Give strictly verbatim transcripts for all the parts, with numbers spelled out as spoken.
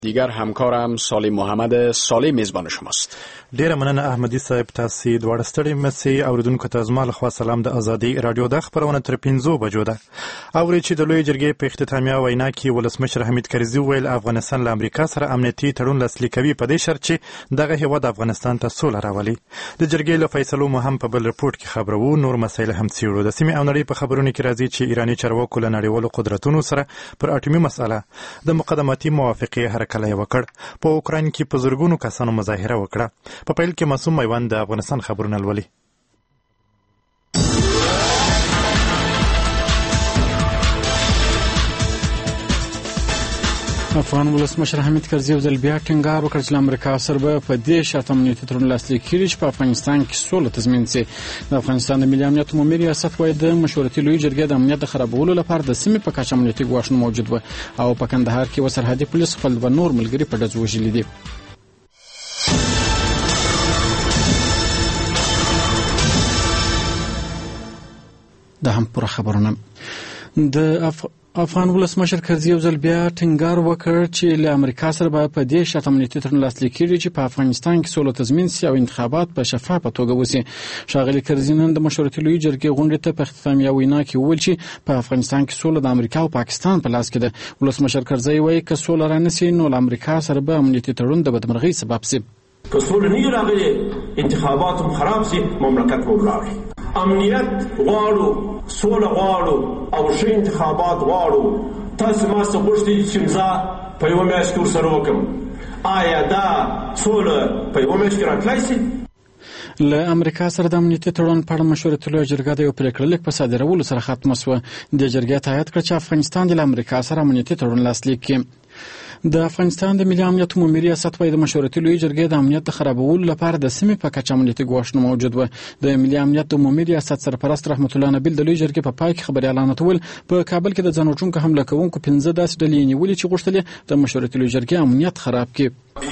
دیگر همکارم سالم محمد صالح میزبان شماست. ډیره مننه احمدي صاحب، تاسو دواړه ستړي مسي اوریدونکو ته زما له خوا سلام. د ازادي رادیو د خبرونه تر پنځو بجو ده. اوري چې د لوی جرګې په اختتامیه وینا کې ولسمشر حمید کرزي ویل افغانستان له امریکا سره امنیتي تړون لاسلیک کوي په دې شرط چې دغه هیواد افغانستان ته سوله راولي. د جرګې له فیصلو مو هم په بل رپورټ کې خبرو. نور مسایل هم څیړو. د سیمې او نړۍ په خبرونو کې راځي چې ایراني چارواکو له نړیوالو قدرتونو سره پر اټومي مسأله د مقدماتي موافقې هرکلی وکړ. په اوکراین کې په زرګونو کسانو مظاهره وکړه. په پیل کې معصوم میوند د افغانستان خبرونه لولي. افغان ولسمشر حمید کرزي ځل بیا ټینګار وکړ چې امریکا سره به په دې شرط امنیتي تړون لاسلیک کړي چې په افغانستان کې سوله تضمین شي. د افغانستان د ملي امنیت عمومي ریاست وايي د مشورتي لوی جرګې د امنیت د خرابولو لپاره د سیمې په کچه امنیتي ګواښونه موجود و او په کندهار کې وسرحدي پولیس خپل و نور ملګري په ډز وژلي دي. د هم پر خبرونه د اف... افغان ولسمشر کرزي یو ځل بیا ټینګار وکړ چې له امریکا سره به په دې شرط امنیتي تړون لاسلیک کړي چې په افغانستان کې سوله تضمین شي او انتخابات په شفافه توګه وشي. ښاغلي کرزي نن د مشورتي لوی جرګې غونډې ته په اختتامیه وینا کې وویل چې په افغانستان کې سوله د امریکا او پاکستان په لاس کې ده. ولسمشر کرزي وایي که سوله رانشي نو له امریکا سره به امنیتي تړون د بدمرغۍ سبب شي. که سوله نه راغلي انتخابات هم خراب شي، مملکت به ولاړ شي. امنیت غواړو، سوله غواړو او ښه انتخابات غواړو. تاسو ما څه غوښتي چې امضا په یوه میاشت کې ورسره وکړم. آیا دا سوله په یوه میاشت کې راتلی شي؟ له امریکا سره د امنیتي تړون په اړه مشورتي لویه جرګه د یو پرېکړه لیک په صادرولو سره ختمه شوه. د جرګې تایید کړ چې افغانستان د امریکا سره امنیتي تړون لاسلیک کړي. د افغانستان د ملي امنیت عمومي ریاست وايي د مشورتي لوی جرګې د امنیت د خرابولو لپاره د سیمې په کچه امنیتي ګواښونه موجود و. د ملي امنیت د عمومي ریاست سرپرست رحمت الله نبیل د لوی جرګې په پای کې خبري اعلان وکړ. په کابل کې د ځان وژونکو حمله کوونکو پنځه داسې ډلې نیولې چې غوښتل د مشورتي لوی جرګې امنیت خراب کړي.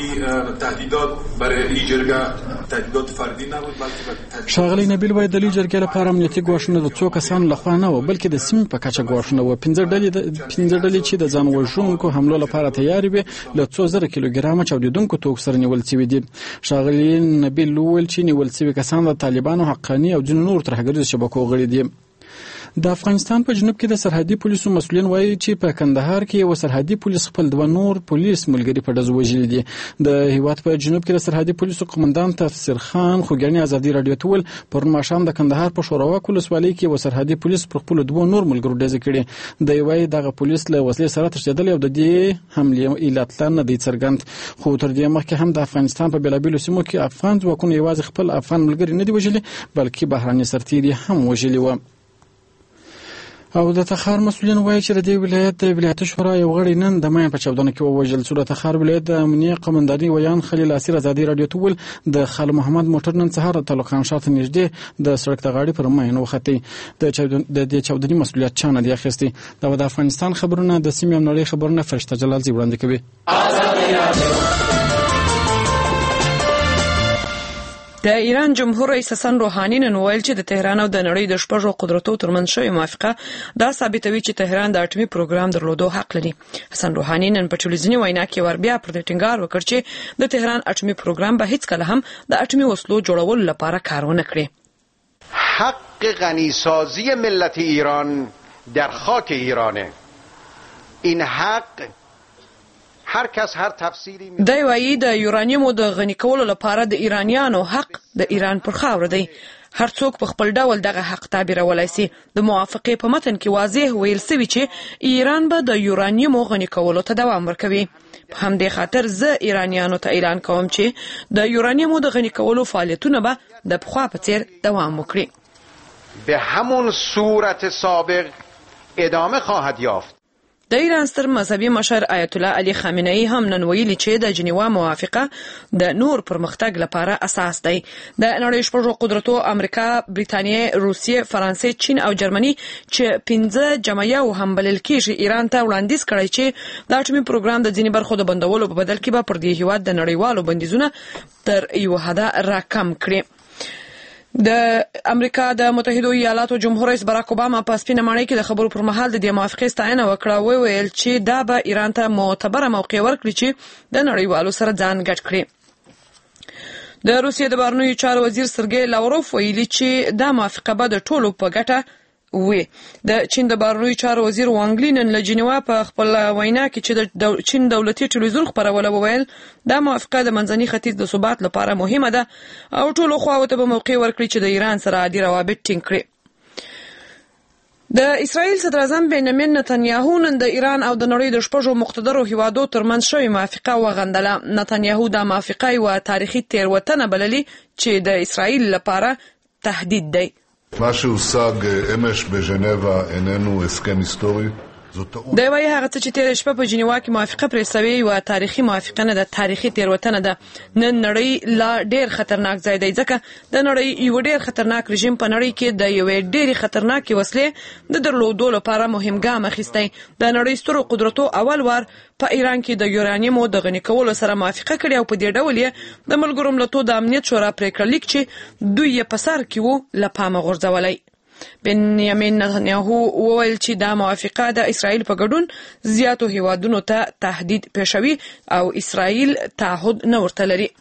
تهدیدات برای این جرګه تهدیدات فردی نبود، بلکې ښاغلي نبیل وايي د لوی جرګې لپاره امنیتي ګواښونه د څو کسانو لخوا نه و بلکې د سیمې په کچه ګواښونه و. پنځه ډلې پنځه ډلې چې د ځان وژونکو حملو لپاره تیار وي له څو زره کیلوګرامه چاودیدونکو توکو سره نیول شوي دي. ښاغلي نبیل وویل چې نیول شوي کسان د طالبانو، حقاني او ځینو نورو ترهګریزو شبکو غړي دي. د افغانستان په جنوب کې د سرحدي پولیسو مسؤلین وایي چې په کندهار کې یو سرحدي پولیس خپل دوه نور پولیس ملګري په ډز وژلي دي. د هیواد په جنوب کې د سرحدي پولیسو قومندان تفسیر خان خوګیاني ازادي رادیو ته ویل پرون ماښام د کندهار په شوراوک ولسوالۍ کې یو سرحدي پولیس پر خپل دوه نور ملګرو ډزې کړې. دی وایي دغه پولیس له وسلې سره تښتېدلی او د دې حملې علت لا نه دی څرګند. خو تر دې مخکې هم د افغانستان په بېلابېلو سیمو کې افغان ځواکونو یوازې خپل افغان ملګري نه دي وژلي بلکې بهراني سرتیري هم وژلي وو. او د تخار مسؤلین وایي چې د دې ولایت د ولایتي شورا یو غړی نن د ماین په چاودنه کې ووژل شو. د تخار ولایت د امنیه قومنداني ویان خلیل اسیر ازادي رادیو ته ویل د خال محمد موټر نن سهار د تعلق خان شاته نږدې د سړک د غاړې پر ماین وختي. د دې چاودنې مسؤلیت چا نه دی اخیستی. دا د افغانستان خبرونه د سیمې او نړۍ خبرونه فرشته جلال زی وړاندې کوي. د ایران جمهور رئیس حسن روحاني نن ویل چې د تهران او د نړۍ د شپږو قدرتونو ترمنځ شوې موافقه دا ثابتوي چې تهران د اټومي پروګرام درلودو حق لري. حسن روحاني نن په ټلویزیوني وینا کې ور بیا پر ټینګار وکړ چې د تهران اټومي پروګرام به هیڅ کله هم د اټومي وسلو جوړولو لپاره کار ونه کړي. حق غنیسازی ملت ایران در خاک ایرانه. این حق هر کس هر تفسیری می دی وایي د یورانیمو د غنی کولو لپاره د ایرانیانو حق د ایران پر خاور دی. هر څوک په خپل ډول دغه حق تعبیرولای شي. د موافقې په متن کې واضح ویل شوی چې ایران به د یورانیمو غنی کولو ته دوام ورکوي. په همدې خاطر زه ایرانیانو ته اعلان کوم چې د یورانیمو د غنی کولو فعالیتونه به د پخوا په څیر دوام وکړي. به همون صورت سابق ادامه خواهد یافت. د ایران ستر مذهبي مشر آیت الله علي خامنه‌ای هم نن ویلي چې د جنیوا موافقه د نور پرمختګ لپاره اساس دی. د نړۍ شپږو قدرتو امریکا، بریتانیا، روسیې، فرانسې، چین او جرمني چې پنځه جمعیه او هم بلل کېږي ایران ته وړاندیز کړی چې د اټومي پروګرام د ځینې برخو د بندولو په بدل کې به پر دې هیواد د نړیوالو بندیزونه تر یو حده راکم کړي. د امریکا د متحده ایالاتو جمهور رئیس براک اوباما په سپینه ماڼۍ کې د خبرو پر مهال د دې موافقې ستاینه وکړه او ویل چې دا به ایران ته معتبره موقع ورکړي چې د نړیوالو سره ځان ګډ کړي. د روسیې د بهرنیو چارو وزیر سرګی لاوروف ویلي چې دا موافقه به د ټولو په ګټه وي. د چین د بهرنیو چارو وزیر وانګ لی نن له جنیوا په خپل وینا کې چې د چین دولتي ټلویزیون خبرونه وویل دا موافقه د منځني ختیځ د ثبات لپاره مهمه ده او ټولو خواوو ته به موقع ورکړي چې د ایران سره عادي روابط ټینګ کړي. د اسرائیل صدر اعظم بنیامین نتنیاهو نن د ایران او د نړۍ د شپږو مقتدرو هیوادو ترمنځ شوې موافقه وغندله. نتنیاهو دا موافقه یوه تاریخي تېروتنه بللې چې د اسرائیل لپاره تهدید دی. מה שהושג אמש בז'נבה איננו הסכם היסטורי. د وایي هغه څه چې تېره شپه په جنیوا کې موافقه پرې سوې یوه تاریخي موافقه نه ده، تاریخي تېروتنه ده. نن نړۍ لا ډېر خطرناک ځای دی ځکه د نړۍ یو ډېر خطرناک رژیم په نړۍ کې د یوې ډېرې خطرناکې وسلې د درلودو لپاره مهم ګام اخیستی. د نړۍ سترو قدرتو اول وار په ایران کې د یورانیمو د غني کولو سره موافقه کړې او په دې ډول یې د ملګرو ملتونو د امنیت شورا پریکړه لیک چې دوی یې په سر کې وو له پامه غورځولی. بنیامین نتنیاهو وویل چې دا موافقه د اسرائیل په ګډون زیاتو هیوادونو ته تهدید پیښوي او اسرائیل تعهد نه ورته لري.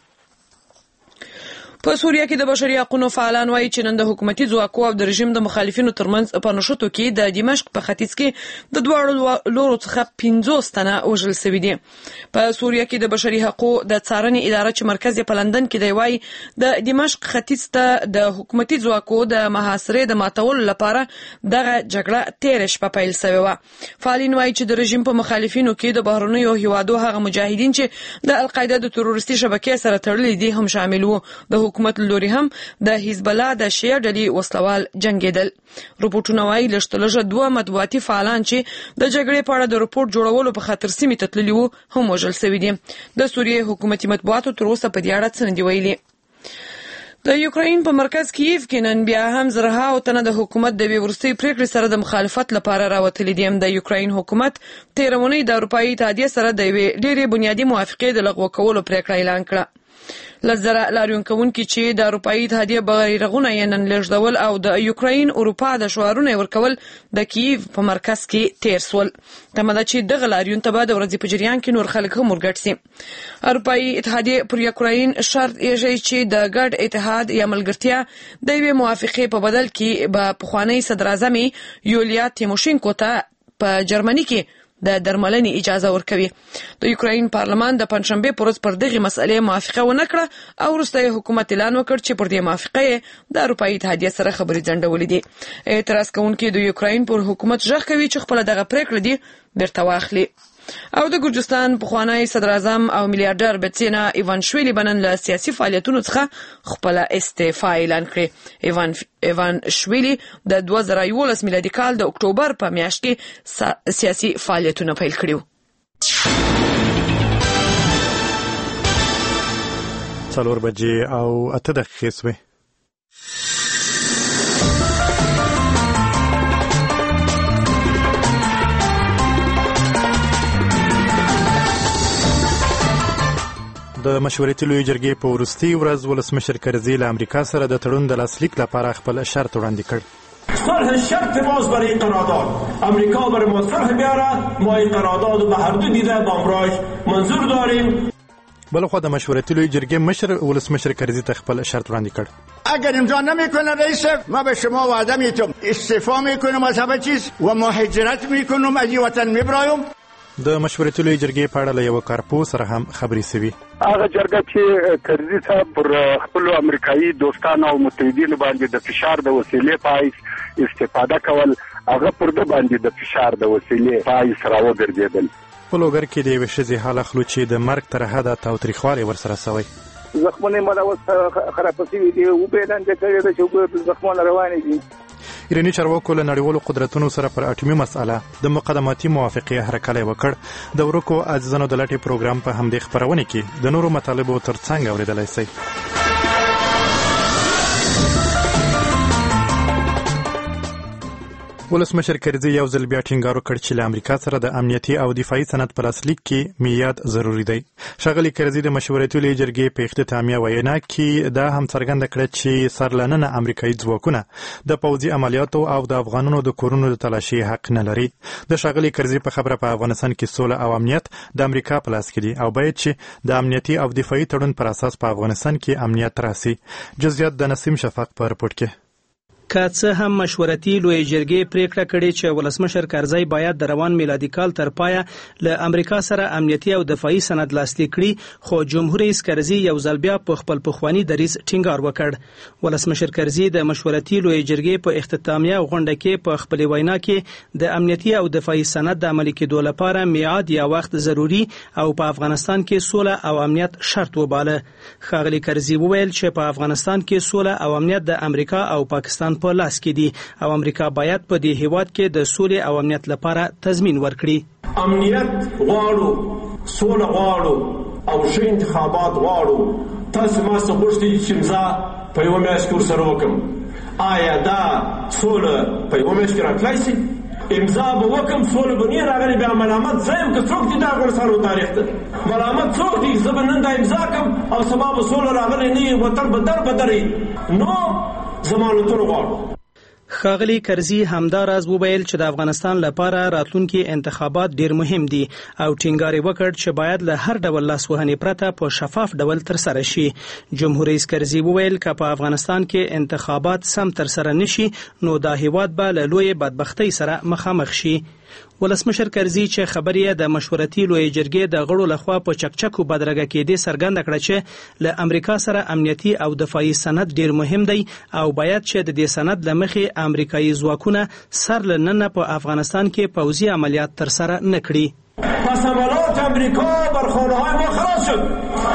په سوریه کې د بشري حقوقو فعالان وایي چې نن د حکومتي ځواکو او د رژیم د مخالفینو ترمنځ په نښتو کې د دمشق په ختیځ کې د دواړو لورو څخه پنځوس تنه وژل شوي دي. په سوریه کې د بشري حقوقو د څارنې اداره چې مرکز یې په لندن کې دی وایي د دمشق ختیځ ته د حکومتي ځواکو د محاصرې د ماتولو لپاره دغه جګړه تېره شپه پیل شوې وه. فعالین وایي چې د رژیم په مخالفینو کې د بهرنیو هیوادو هغه مجاهدین چې د القاعده د تروریستي شبکې سره تړلي دي هم شامل وو. د حکومت لوري هم د حزب الله د شیعه ډلې وسلوال جنګېدل. رپورټونه وایي لږ تر لږه دوه مطبوعاتي فعالان چې د جګړې په اړه د رپورټ جوړولو په خاطر سیمې ته تللي وو هم وژل شوي دي. د سوریې حکومتي مطبوعاتو تر اوسه په دې اړه څه نه دي ویلي. د یوکراین په مرکز کیف کې نن بیا هم زرهاو تنه د حکومت د بې وروستۍ پریکړې سره د مخالفت لپاره راوتلي دي. د یوکراین حکومت تېره اونۍ د اروپایي اتحادیې سره د یوې ډېرې بنیادي موافقې د لغوه کولو پریکړه اعلان کړه. لزره لاریون کوونکي چې د اروپایي اتحادیې بیرغونه یې نن لېږدول او د یوکراین اروپا د شعارونه ورکول د کیف په مرکز کې تیر سول. تمه ده چې دغه لاریون ته به د ورځې په جریان کې نور خلک هم ورګډ سي. اروپایي اتحادیې پر یوکراین شرط ایښی چې د ګډ اتحاد یا ملګرتیا د یوې موافقې په بدل کې به پخوانی صدراعظم یولیا تیموشینکو ته په جرمني کې د درملنې اجازه ورکوي. د یوکراین پارلمان د پنځشنبې په ورځ پر دغه مسئلې موافقه ونه کړه او وروسته حکومت اعلان وکړ چې پر دې موافقه د اروپایي اتحادیې سره خبرې ځنډولې دي. اعتراض کوونکي د یوکراین پر حکومت ژغ کوي چې خپل دغه پریکړه دي بیرته واخلي. او د ګرجستان پخوانی صدراعظم او میلیارډر بتسینا ایوانشویلی بنن له سیاسي فعالیتونو څخه خپل استعفا اعلان کړې. ایوان ایوانشویلی د دوه زره یولس میلادي کال د اکتوبر په میاشت کې سیاسي فعالیتونه پیل کړي وو. څلور بجې او اته دقیقې شوې. د مشورتي لویې جرګې په وروستۍ ورځ ولسمشر کرزي له امریکا سره د تړون د لاسلیک لپاره خپل شرط وړاندې کړ. صلح شرط ماست برای قرارداد. امریکا برای ما صلح بیاره، ما این قرارداد رو به هر دو دیده با امراش منظور داریم. بلخوا د مشورتي لویې جرګې مشر ولسمشر کرزي ته خپل شرط وړاندې کړ. اگر امضا نمیکنه رئیس، ما به شما وعده میدم استعفا میکنم از همه چیز و مهاجرت میکنم، از این وطن میبرایم. د مشورتي لویې جرګې په اړه له یوه کارپوه سره هم خبرې شوي. هغه جرګه چې کرزي صاحب پر خپلو امریکایي دوستانو او متحدینو باندې د فشار د وسیلې په حیث استفاده کول، هغه پر ده باندې د فشار د وسیلې په حیث راوګرځېدل. په لوګر کې د یوې ښځې حال اخلو چې د مرګ تر حده تاوتریخوالی ورسره شوی. زخمونه مله اوس خرابه شوي دي، اوبه لاندې کړې ده چې اوبه زخمونه روانې دي. ایراني چارواکو له نړیوالو قدرتونو سره پر اټومي مسأله د مقدماتي موافقې هرکلی وکړ. د ورکو عزیزانو د لټې پروګرام په همدې خپرونې کې د نورو مطالبو ترڅنګ اورېدلی شئ. ولسمشر کرزي یو ځل بیا ټینګار وکړ چې له امریکا سره د امنیتي او دفاعي سند په لاسلیک کې میعاد ضروري دی. ښاغلي کرزي د مشورتي لویې جرګې په اختتامیه وینا کې دا هم څرګنده کړه چې سرلننه امریکایي ځواکونه د پوځي عملیاتو او د افغانانو د کورونو د تلاشي حق نه لري. د ښاغلي کرزي په خبره په افغانستان کې سوله او امنیت د امریکا په لاس کې دي او باید چې د امنیتي او دفاعي تړون پر اساس په افغانستان کې امنیت راسي. جزئیات د نسیم شفق په رپورټ کې. که څه هم مشورتي لویې جرګې پریکړه کړې چې ولسمشر کرزی باید د روان میلادي کال تر پایه له امریکا سره امنیتي او دفاعي سند لاسلیک کړي، خو جمهور رئیس کرزي یو ځل بیا په خپل پخواني دریځ ټینګار وکړ. ولسمشر کرزي د مشورتي لویې جرګې په اختتامیه غونډه کې په خپلې وینا کې د امنیتي او دفاعي سند د عملي کېدو لپاره میعاد یا وخت ضروري او په افغانستان کې سوله او امنیت شرط وباله. ښاغلي کرزي وویل چې په افغانستان کې سوله او امنیت د امریکا او پاکستان په لاس کې دي او امریکا باید په دې هیواد کې د سولې او امنیت لپاره تضمین ورکړي. امنیت غواړو، سوله غواړو او ښه انتخابات غواړو. تاسو ما څه غوښتئ چې امضا په یوه میاشت کې ورسره وکړم. آیا دا سوله په یوه میاشت کې راتلی شي؟ امضا به وکړم، سوله به نه راغلې، بیا ملامت زه یم که څوک دي د افغانستان و تاریخ ته ملامت څوک دي؟ زه به نن دا امضا کړم او سبا به سوله راغلې نه وي، وطن به در بدر وي. نو ضمانتونه غواړو. ښاغلي کرزي همدا راز وویل چې د افغانستان لپاره راتلونکي انتخابات ډیر مهم دي او ټینګار یې وکړ چې باید له هر ډول لاسوهنې پرته په شفاف ډول ترسره شي. جمهور رئیس کرزي وویل که په افغانستان کې انتخابات سم ترسره نشي نو دا هیواد به له لویې بدبختۍ سره مخامخ شي. ولسمشر کرزي چې خبرې یې د مشورتي لویې جرګې د غړو لخوا په چکچکو بدرګه کېدې څرګنده کړه چې له امریکا سره امنیتي او دفاعي سند ډیر مهم دی او باید چې د دې سند له مخې امریکایي ځواکونه سر له ننه په افغانستان کې پوځي عملیات ترسره نه کړي. پس حملات امریکا بر خانه‌های ما خلاص شد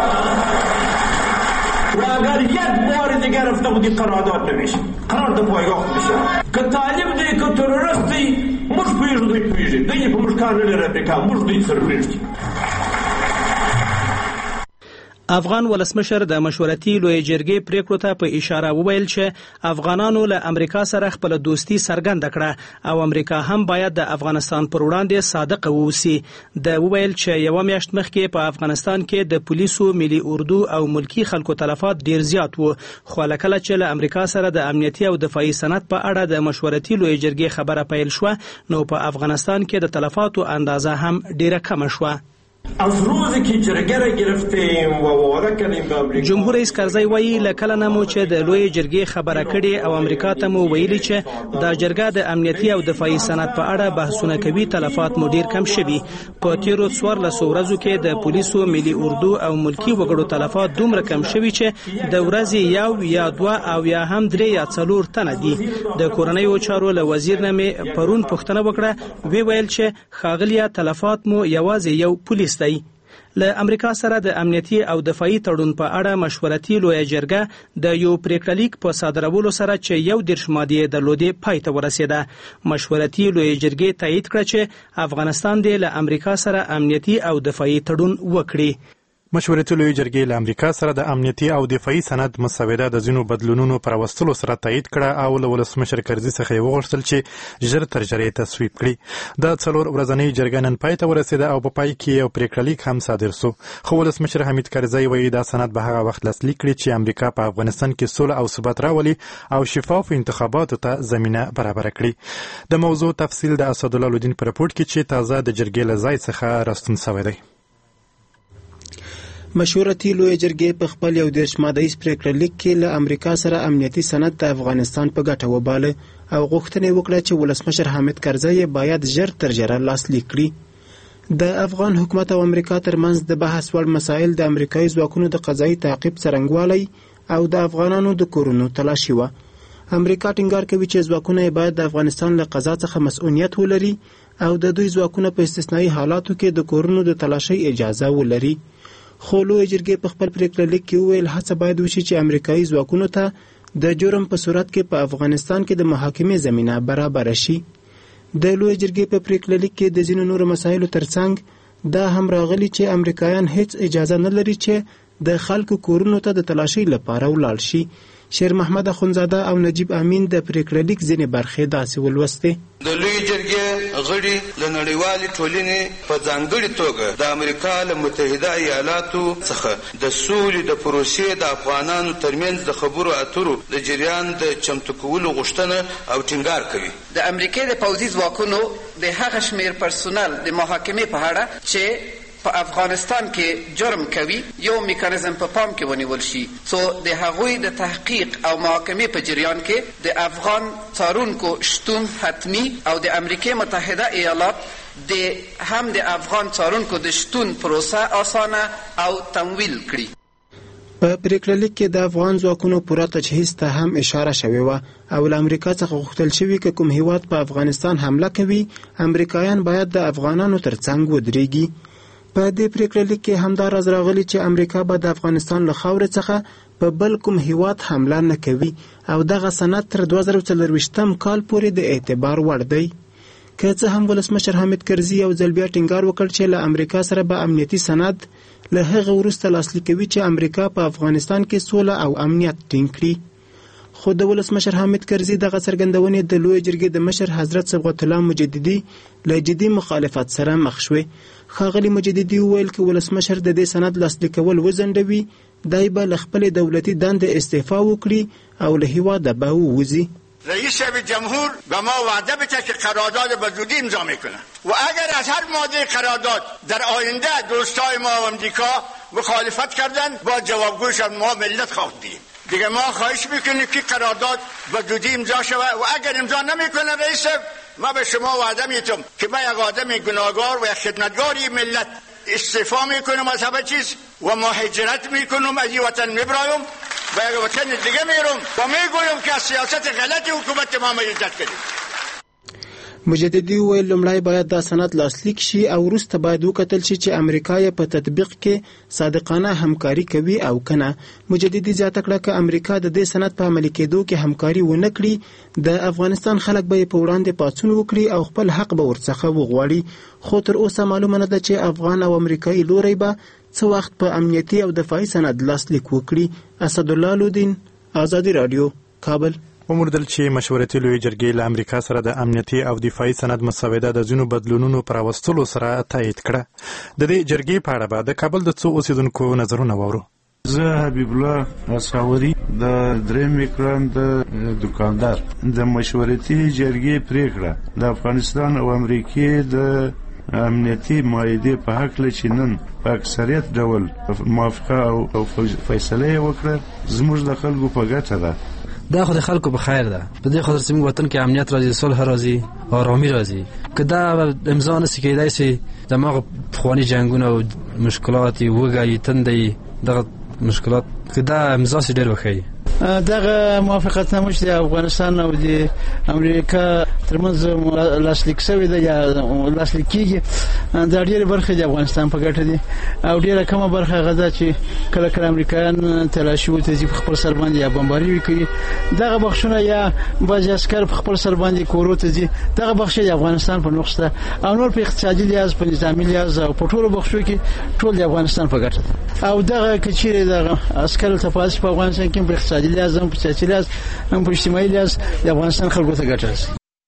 و اگر یک بار دیگر افتادی قرارداد نمیشه، قرار د پایگاه میشه. که طالب دی که تروریست دی موږ پوهېږو، دوی پوهېږي، دوی په موږ کار نه لري. امریکا موږ دوی سره پرېږدي. افغان ولسمشر د مشورتي لویې جرګې پریکړو ته په اشاره وویل چې افغانانو له امریکا سره خپل دوستي څرګنده کړه او امریکا هم باید د افغانستان پر وړاندې صادق واوسي. د وویل چې یوه میاشت مخکې په افغانستان کې د پولیسو، ملي اردو او ملکی خلکو تلفات ډیر زیات وو، خو کله چې له امریکا سره د امنیتي او دفاعي سند په اړه د مشورتي لویې جرګې خبره پیل شوه نو په افغانستان کې د تلفاتو اندازه هم ډیره کمه شوه. از روزی که جرگه را گرفتیم و وعده کردیم به امریکا. جمهور رئیس کرزی وایي له کله نه مو چې د لویې جرګې خبره کړې او امریکا ته مو ویلي چې دا جرګه د امنیتي او دفاعي سند په اړه بحثونه کوي، تلفات مو ډیر کم شوي. په تیرو څوارلسو ورځو کې د پولیسو، ملي اردو او ملکی وګړو تلفات دومره کم شوي چې د ورځې یو یا دوه او یا هم درې یا څلور تنه دي. د کورنیو چارو له وزیر نه مې پرون پوښتنه وکړه، وی ویل چې ښاغلیه تلفات مو یوازې یو پولیس دی. له امریکا سره د امنیتي او دفاعي تړون په اړه مشورتي لویه جرګه د یو پریکړلیک په صادرولو سره چې یو دېرش مادې درلودې پای ته ورسېده. مشورتي لویه جرګې تایید کړه چې افغانستان دې له امریکا سره امنیتي او دفاعي تړون وکړي. مشورتي لویې جرګې له امریکا سره د امنیتي او دفاعي سند مسوده د ځینو بدلونونو پر راوستلو سره تایید کړه او له ولسمشر کرزي څخه یې وغوښتل چې ژر تر ژره یې تصویب کړي. د څلور ورځنۍ جرګه نن پای ته ورسېده او په پای کې یو پریکړلیک هم صادر سو، خو ولسمشر حمید کرزي وایي دا سند به هغه وخت لاسلیک کړي چې امریکا په افغانستان کې سوله او ثبات راولي او شفاف انتخاباتو ته زمینه برابره کړي. د موضوع تفصیل د اسدالله لودین په رپورټ کې چې تازه د جرګې له ځای څخه راستون شوی دی. مشورتي لویې جرګې په خپل یو دېرش مادهیز پریکړلیک کې له امریکا سره امنیتي سند د افغانستان په ګټه وباله او غوښتنه وکړه چې ولسمشر حامد کرزی باید ژر تر ژره لاسلیک کړي. د افغان حکومت او امریکا ترمنځ د بحث وړ مسایل د امریکایي ځواکونو د قضایي تعقیب څرنګوالی او د افغانانو د کورونو تلاشي وه. امریکا ټینګار کوي چې ځواکونه باید د افغانستان له قضا څخه مسؤلیت ولري او د دوی ځواکونه په استثنایي حالاتو کې د کورونو د تلاشي اجازه ولري. خو لویې جرګې په خپل پریکړلیک کې وویل هڅه باید وشي چې امریکایي ځواکونو ته د جرم په صورت کې په افغانستان کې د محاکمې زمینه برابره شي. د لویې جرګې په پریکړلیک کې د ځینو نورو مسایلو ترڅنګ دا هم راغلي چې امریکایان هیڅ اجازه نه لري چې د خلکو کورونو ته د تلاشي لپاره ولاړ شي شیر محمد اخونزاده او نجیب امین د پریکړه لیک ځینې برخې داسې ولوستې. د لوی جرګې غړي له نړیوالې ټولنې په ځانګړې توګه د امریکا له متحده ایالاتو څخه د سولې د پروسې د افغانانو ترمنځ د خبرو اترو د جریان د چمتو کولو غوښتنه او ټینګار کوي. د امریکا د پوځي ځواکونو د هغه شمیر پرسونل د محاکمې په اړه چې په افغانستان کې جرم کوي یو میکانیزم په پام کې ونیول شي څو د هغوی د تحقیق او محاکمې په جریان کې د افغان څارونکو شتون حتمی او د امریکا متحده ایالات د هم د افغان څارونکو د شتون پروسه اسانه او تمویل کړي. په پریکړه لیک کې د افغان ځواکونو پوره تجهیز ته هم اشاره شوې وه او له امریکا څخه غوښتل شوي که کوم هیواد په افغانستان حمله کوي امریکایان باید د افغانانو ترڅنګ ودرېږي. په دې پریکړه لیک کې همدا راز راغلی چې امریکا به د افغانستان له خاورې څخه په بل کوم هیواد حمله نه کوي او دغه سند تر دوه زره څلرویشتم کال پورې د اعتبار وړ دی. که څه هم ولسمشر حامد کرزي یو ځل بیا ټینګار وکړ چې له امریکا سره به امنیتي سند له هغه وروسته لاسلیک کوي چې امریکا په افغانستان کې سوله او امنیت ټینګ کړي. خو د ولسمشر حامد کرزي دغه څرګندونې د لوی جرګې د مشر حضرت صبغت الله مجددي له جدي مخالفت سره مخ شوې. ښاغلي مجددي وویل که ولسمشر د دې سند لاسلیک کول وځنډوي دی به له خپلې دولتي دندې استعفا وکړي او له هیواده به ووځي. رئیس جمهور به ما وعده بده که قرارداد به زودی امضا میکنه و اگر از هر ماده قرارداد در آینده دوستای ما و امریکا مخالفت کردن با جوابگویشان ما ملت خواهیم. دیگه ما خواهش میکنیم که قرارداد به زودی امضا شود و اگر امضا نمیکنه رئیس ما به شما وعده میتم که من یک آدم گناهکار و یک خدمتگاری ملت استعفا میکنم از همه چیز و مهاجرت میکنم از این وطن میبرایم و یک وطن دیگه میرم و میگویم که از سیاست غلط حکومت ما مجدد کردیم. مجددي وویل لومړی باید دا سند لاسلیک شي او وروسته باید وکتل شي چې امریکا یې په تطبیق کې صادقانه همکاري کوي او کنه. مجددي زیاته کړه که امریکا د دې سند په عملي کېدو کې همکاري ونه کړي د افغانستان خلک به یې په وړاندې پاڅون وکړي او خپل حق به ورڅخه وغواړي. خو تر اوسه معلومه نه ده چې افغان او امریکایي لوری به څه وخت په امنیتي او دفاعي سند لاسلیک وکړي. اسدالله لودین، آزادي راډیو، کابل. وموندل چې مشورتي لوی جرګې له امریکا سره د امنیتي او دفاعي سند مسوده د ځینو بدلونونو پر راوستلو سره تایید کړه. د دې جرګې په اړه به د کابل د څو اوسیدونکو نظرونه واورو. زه حبیب الله اساوري د دریم اکران د دکاندار د مشورتي جرګې پریکړه د افغانستان او امریکای د امنیتي معاهدې په حق له چې نن په اکثریت ډول موافقه او فیصله وکړه زموږ د خلکو په ګټه ده. دا خو د خلکو په خیر ده. په دې خاطر چې موږ وطن کې امنیت راځي، صلح راځي، آرامي راځي. که دا امضا نشي کېدای شي دماغ پخواني جنګونه او مشکلات وګړي تندې دغه مشکلات که دا امضا شي ډېر وښیي. دغه موافقتنامه چې د افغانستان او د امریکا ترمنځ لاسلیک شوې ده یا لاسلیک کېږي دا ډېرې برخې د افغانستان په ګټه دي او ډېره کمه برخه هغه ده چې کله کله امریکایان تلاشي ورته ځي په خپل سر باندې یا بمباري کوي. دغه بخښونه یا بعضې عسکر په خپل سر باندې کورو ته ځي. دغه بخښې د افغانستان په نقص ده او نور په اقتصادي لحاظ، په نظامي لحاظ او په ټولو بخښو کې ټول د افغانستان په ګټه ده. او دغه که چیرې دغه عسکر ته پاتې په افغانستان کې په اقتصادي لحاظ هم په سیاسي لحاظ هم په اجتماعي لحاظ د افغانستان خلکو ته ګټه رسي.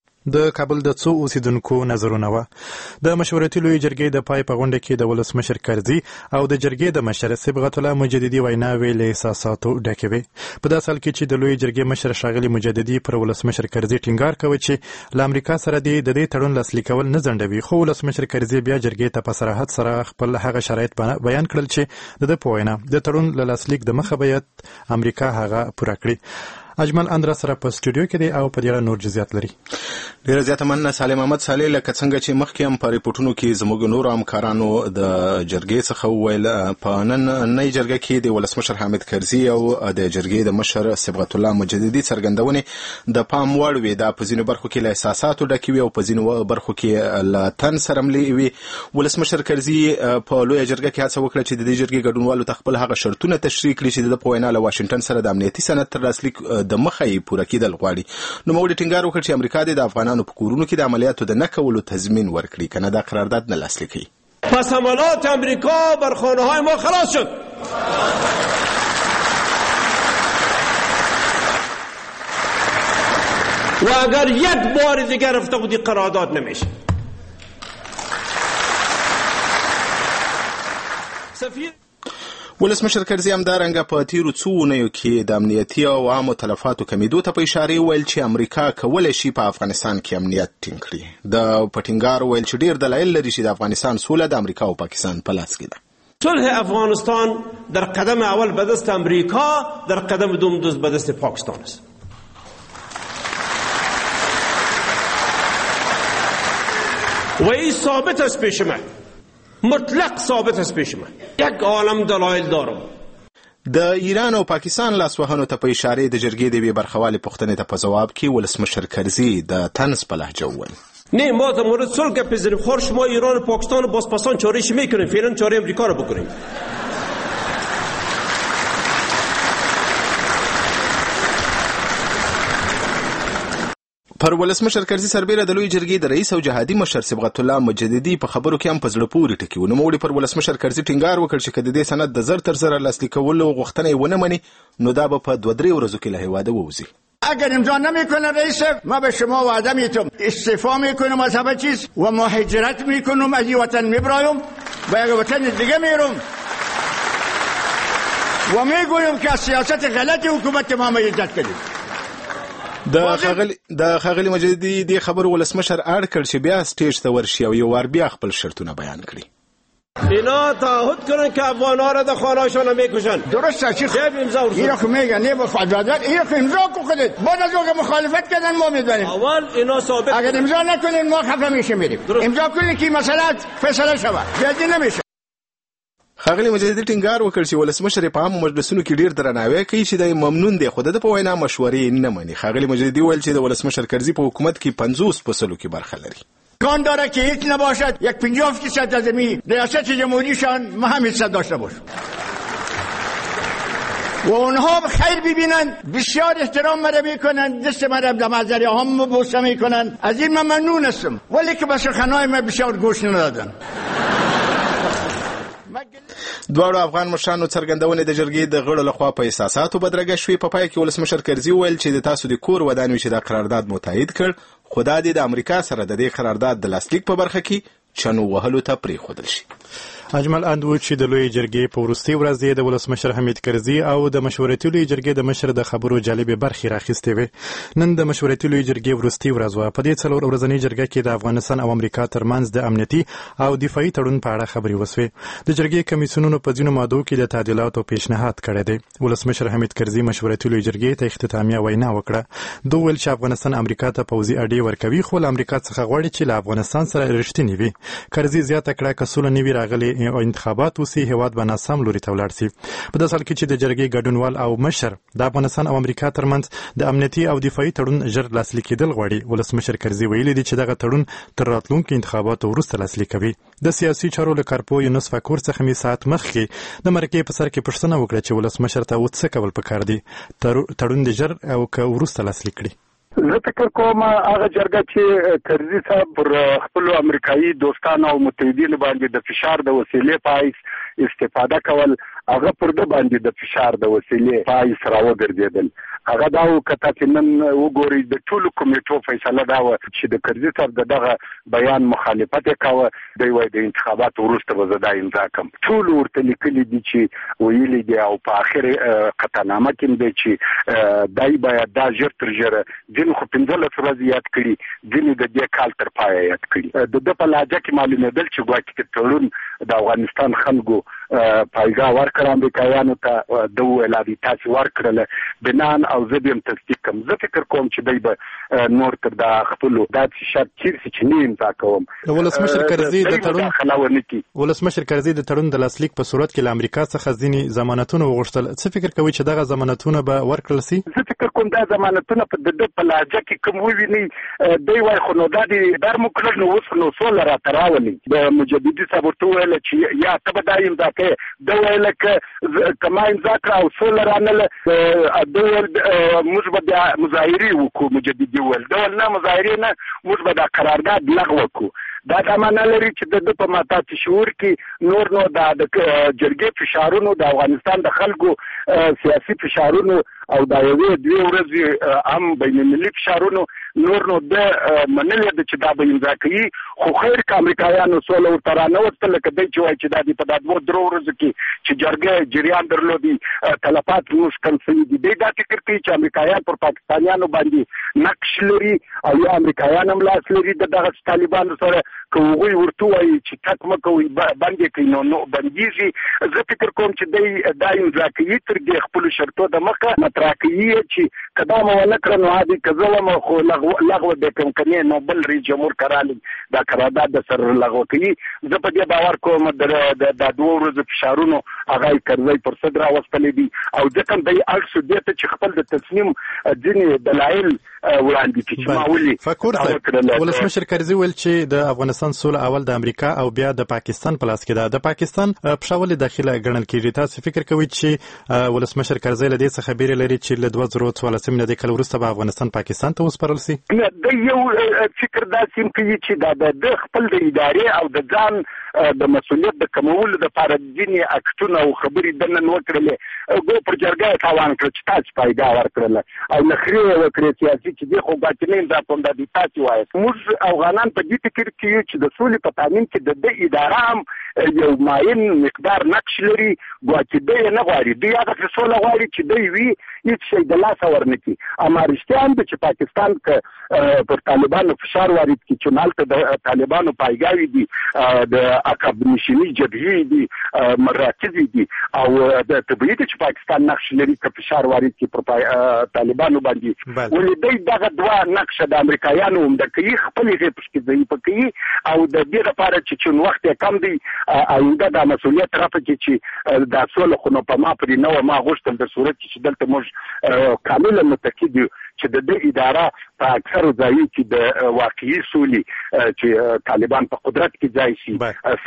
د کابل د څو اوسیدونکو نظرونه وه. د مشورتي لوی جرګې د پای په غونډه کې د ولسمشر کرزي او د جرګې د مشر صبغت الله مجددي ویناوې له احساساتو ډکې وې. په داسې حال کې چې د لوی جرګې مشر ښاغلي مجددي پر ولسمشر کرزي ټینګار کوي چې له امریکا سره د دې تړون لاسلیک کول نه ځنډوي، خو ولسمشر کرزي بیا جرګې ته په صراحت سره خپل هغه شرایط بیان کړل چې د ده په وینا د تړون له لاسلیک د مخه باید امریکا هغه پوره کړي. اجمل اندرا سره په سټوډیو کې دی او په دې اړه نور جزئیات لري. ډیره زیاته مننه سالم احمد صالح. لکه څنګه چې مخکې هم په ریپورتونو کې زموږ نور همکارانو د جرګې څخه وویل، په نننۍ جرګه کې د ولسمشر حامد کرزي او د جرګې د مشر صبغت الله مجددي څرګندونې د پام وړ وې. دا په ځینو برخو کې له احساساتو ډکې وې او په ځینو برخو کې له تن سره ملې وې. ولسمشر کرزي په لویه جرګه کې هڅه وکړه چې د دې جرګې ګډونوالو ته خپل هغه شرطونه تشریح کړي چې د په وینا له واشنګټن سره د امنیتي سند تر لاسلیک د مخه یې پوره کېدل غواړي. نو موږ ټینګار وکړ چې امریکا د افغانانو په کورونو کې د عملیاتو د نه کولو تضمین ورکړي، کنه دا قرارداد نه لاسلیک کړي. پس حملات امریکا بر خانه‌های ما خلاص شد. و اگر یک بار دیگر رفته بودی قرارداد نمیشه. سفیر ولسمشر کرزي همدارنګه په تیرو څو اونیو کې د امنیتي او عامو تلفاتو کمیدو ته په اشاره ویل چې امریکا کولی شي په افغانستان کې امنیت ټینګ کړي. د پټینګار ویل چې ډیر دلایل لري چې د افغانستان سوله د امریکا او پاکستان په لاس کې ده. صلح افغانستان در قدم اول به دست امریکا، در قدم دوم به دست پاکستان است. و این ثابت است پیش من، مطلق ثابت است پیش من. یک عالم دلایل دارم. د ایران او پاکستان لاسوهنو ته په اشاره د جرګې د بې برخوالي پوښتنې ته په ځواب کې ولسمشر کرزي د طنز په لهجه وویل: نه، ما در مورد صلح گپ بزنیم. خور شما ایران و پاکستان و بازپسان چاره‌اش میکنیم، فعلا چاره امریکا رو بکنیم. پر ولسمشر کرزي سربېره د لوی جرګې د رئیس او جهادي مشر صبغت الله مجددي په خبرو کې هم په زړه پورې ټکي ونه نوموړي پر ولسمشر کرزي ټینګار وکړ چې که د دې سند د زر تر زره لاسلیک کولو غوښتنه یې ونه مني نو دا به په دوه درې ورځو کې له هېواده ووځي. اگر امضا نمیکنه رئیس، ما به شما وعده میتم استعفا میکنم از همه چیز و مهاجرت میکنم، از این وطن میبرایم و یک وطن دیگه میرم و میگویم که از سیاست غلط حکومت ما مجدد کردیم. د خاغلی د خاغلی مجددي د خبرو ولسمشر اړ کړ چې بیا سټیج ته ورشي او یو وار بیا خپل شرطونه بیان کړي. اینا تعهد کنن که افغان‌ها را در خانه‌شان نمی‌کشن. درست است. اینا که میگن نه با فدادت، اینا که امضا کنید. بعد از اون مخالفت کردن ما می‌دونیم. اول اینا ثابت اگر امضا نکنین ما خفه میشه میریم. امضا کنید که مسئله فیصله شود. جدی نمیشه. خاغلی مجددي ټینګار وکړ چې ولسمشر په عامو مجلسونو کې ډیر درناوی کوي چې د ممنون دی، خو د په وینا مشورې نه مني. خاغلی مجددي ویل چې د ولسمشر کرزي په حکومت کې پنځوس فصلو کې برخه لري. کان داره که هیچ نباشد، یک پنجاه فیصد از می ریاست جمهوریشان ما هم حصه داشته باش و اونها خیر ببینن. بسیار احترام مرا میکنن، دست مرا در منظره هم بوسه میکنن، از این من ممنون هستم، ولی که به سخنهای من بسیار گوش ندادن. دواړو افغان مشرانو څرګندونې د جرګې د غړو لخوا په احساساتو بدرګه شوې. په پای کې ولسمشر کرزي وویل چې د تاسو د کور ودان وي چې دا قرارداد مو تایید کړ، خو دا د امریکا سره د دې قرارداد د لاسلیک په برخه کې چنو وهلو ته پرېښودل شي. اجمل اندو چې د لوی جرګې په وروستي ورځ د ولسمشر حمید کرزي او د مشورتي لوی جرګې د مشر د خبرو جالبې برخې راخیستې وې. نن د مشورتي لوی جرګې وروستي ورځ وه. په دې څلور ورځنۍ جرګه کې د افغانستان او امریکا ترمنځ د امنیتي او دفاعي تړون په اړه خبرې وسوې. د جرګې کمیسیونونو په ځینو مادو کې د تعدیلاتو پیشنهاد کړی دی. ولسمشر حمید کرزي مشورتي لوی جرګې ته اختتامیه وینا وکړه. دوی ویل چې افغانستان امریکا ته پوځي اډې ورکوي، خو له امریکا څخه غواړي چې له افغانستان سره رښتینی وي. کرزي زیاته کړه که سوله نه وي راغلې او انتخابات وسی هیواد به ناسم لوري ته ولاړ سي. په داسې حال کې چې د جرګې ګډونوال او مشر د افغانستان او امریکا ترمنځ د امنیتي او دفاعي تړون ژر لاسلیک کېدل غواړي. ولسمشر کرزي ویلي دی چې دغه تړون تر راتلونکو انتخاباتو وروسته لاسلیک کوي. د سیاسي چارو له کارپوه یونس فاکور څخه می ساعت مخکې د مرکې په سر کې پوښتنه وکړه چې ولسمشر ته اوس څه کول پکار دي تړون د ژر او که وروسته لاسلیک کړي. زه فکر کوم هغه جرګه چې کرزي صاحب پر خپل امریکایي دوستانو او متحدینو باندې د فشار د وسیلې پای استفاده کول، هغه پر د باندې د فشار د وسیلې پای سره وګرځیدل. هغه دا وکړه چې نن وګورئ د ټولو کمیټو فیصله دا و چې د کرزي صاحب دغه بیان مخالفت کاوه. دی وایي د انتخاباتو وروسته به زه دا امضا کړم. ټول ورته لیکلي دي چې ویلي دي او په آخر قطعنامه کې دی چې دی باید دا ژر تر ژره، ځینې خو پنځلس ورځې یاد کړي، ځینې د دې کال تر پایه یاد کړي. د ده په لهجه کې معلومېدل چې ګواکې تړون د افغانستان خلکو پایګاه ورکړه امریکایانو ته. ده وویل دې تاسې ورکړله بنان او زه به هم تصدیق کړم. زه فکر کوم چې دی به نور تر دا خپلو داسې شرط چیرسي چې نه امضا کوم. ولسمشر کرزي د تړون ولسمشر کرزي د تړون د لاسلیک په صورت کې له امریکا څخه ځینې ضمانتونه وغوښتل. څه فکر کوي چې دغه ضمانتونه به ورکړل سي؟ زه فکر کوم دا ضمانتونه په د په لهجه کې کوم وویني دی وایي خو نو دا دې در مو کړل نو اوس نو سوله راته راولي. د مجددي صاحب ورته وویله چې یا ته به دا امضا کوې. ده ویله که ما امضا کړه او سوله رانله ده ویل موږ به بیا مظاهرې وکړو. مجددي وویل ده ویل نه مظاهرې نه، موږ به دا قرارداد لغوه کړو. دا دا معنا لري چې د په ماتات شعور کې نور نو د جرګې فشارونو د افغانستان د خلکو سیاسي فشارونو او دا یوې دوې ورځې هم بین المللي فشارونو نور نو د منلې د چې دا به امضا کوي خو خیر که امریکایانو سوله ورته رانوسته لکه دی چې وایي چې دا د په دا دوه درو ورځو کې چې جرګه جریان درلودي تلفات زموږ کم شوي دي دی دا فکر کوي چې امریکایان پر پاکستانیانو باندې نقش لري او یا امریکایان هم لاس لري د دغه طالبانو سره که هغوی ورته وایي چې ټک مه کوئ بندې کوي نو نو بندېږي زه فکر کوم چې دی دا امضا کوي تر دې خپلو شرطو د مخه مطرح کوي چې که دا مه ونه کړه نو هادي که زه وم خو لغوه به کوم کنې نو بل رئیس جمهور کرالي دا قرارداد د سر لغوه کوي زه په دې باور کوم دا دوه ورځو فشارونو هغه یې کرزی پر صد راوستلی دي او ځکه دی اړ شو دې ته چې خپل د تصمیم ځینې دلایل وړاندې کړي چې ما ولې فکر صاحب ولسمشر کرزي ویل چې د افغانستان سوله اول د امریکا او بیا د پاکستان په لاس کې ده د پاکستان پښاولې داخله ګڼل کېږي تاسو فکر کوئ چې ولسمشر کرزي له دې څخه بیره لري چې له دوه زره څوارلسم نه د کال وروسته به افغانستان پاکستان ته وسپارل شي د یو فکر داسې کوي چې دا د خپل د ادارې او د ځان د مسؤلیت د کمولو لپاره ځینې اکټونه او خبرې دننه وکړلې ګو پر جرګه تاوان کړ چې تاسو پیدا ورکړل او نخرې وکړې سیاسي چې دی خو باطنین دا کوم د تاسو وایي موږ افغانان په دې فکر کې چې د سولې په تامین کې د د اداره هم یو معین مقدار نقش لري ګواکې دی نه غواړي دی هغه سوله غواړي چې دی وي هیڅ شی د لاسه ورنکي اما رښتیا هم چې پاکستان که پر طالبانو فشار وارد کړي چې مالته د طالبانو پایګاوي دي د عقب نشیني جبهې دي مراکز دي او د طبیعي چې پاکستان نقش لري که فشار وارد کړي پر طالبانو باندې ولې دی دغه دوه نقشه د امریکایانو هم د کوي خپل یې پکې ځای پکې او د دې لپاره چې چون وخت کم دی آینده د مسؤلیت راپکې چې د سوله خو نو په ما پرې نه و ما غوښتل د صورت چې دلته موږ کاملا متأکد یو چې د دې اداره په اکثرو ځایو کې د واقعي سولې چې طالبان په قدرت کې ځای شي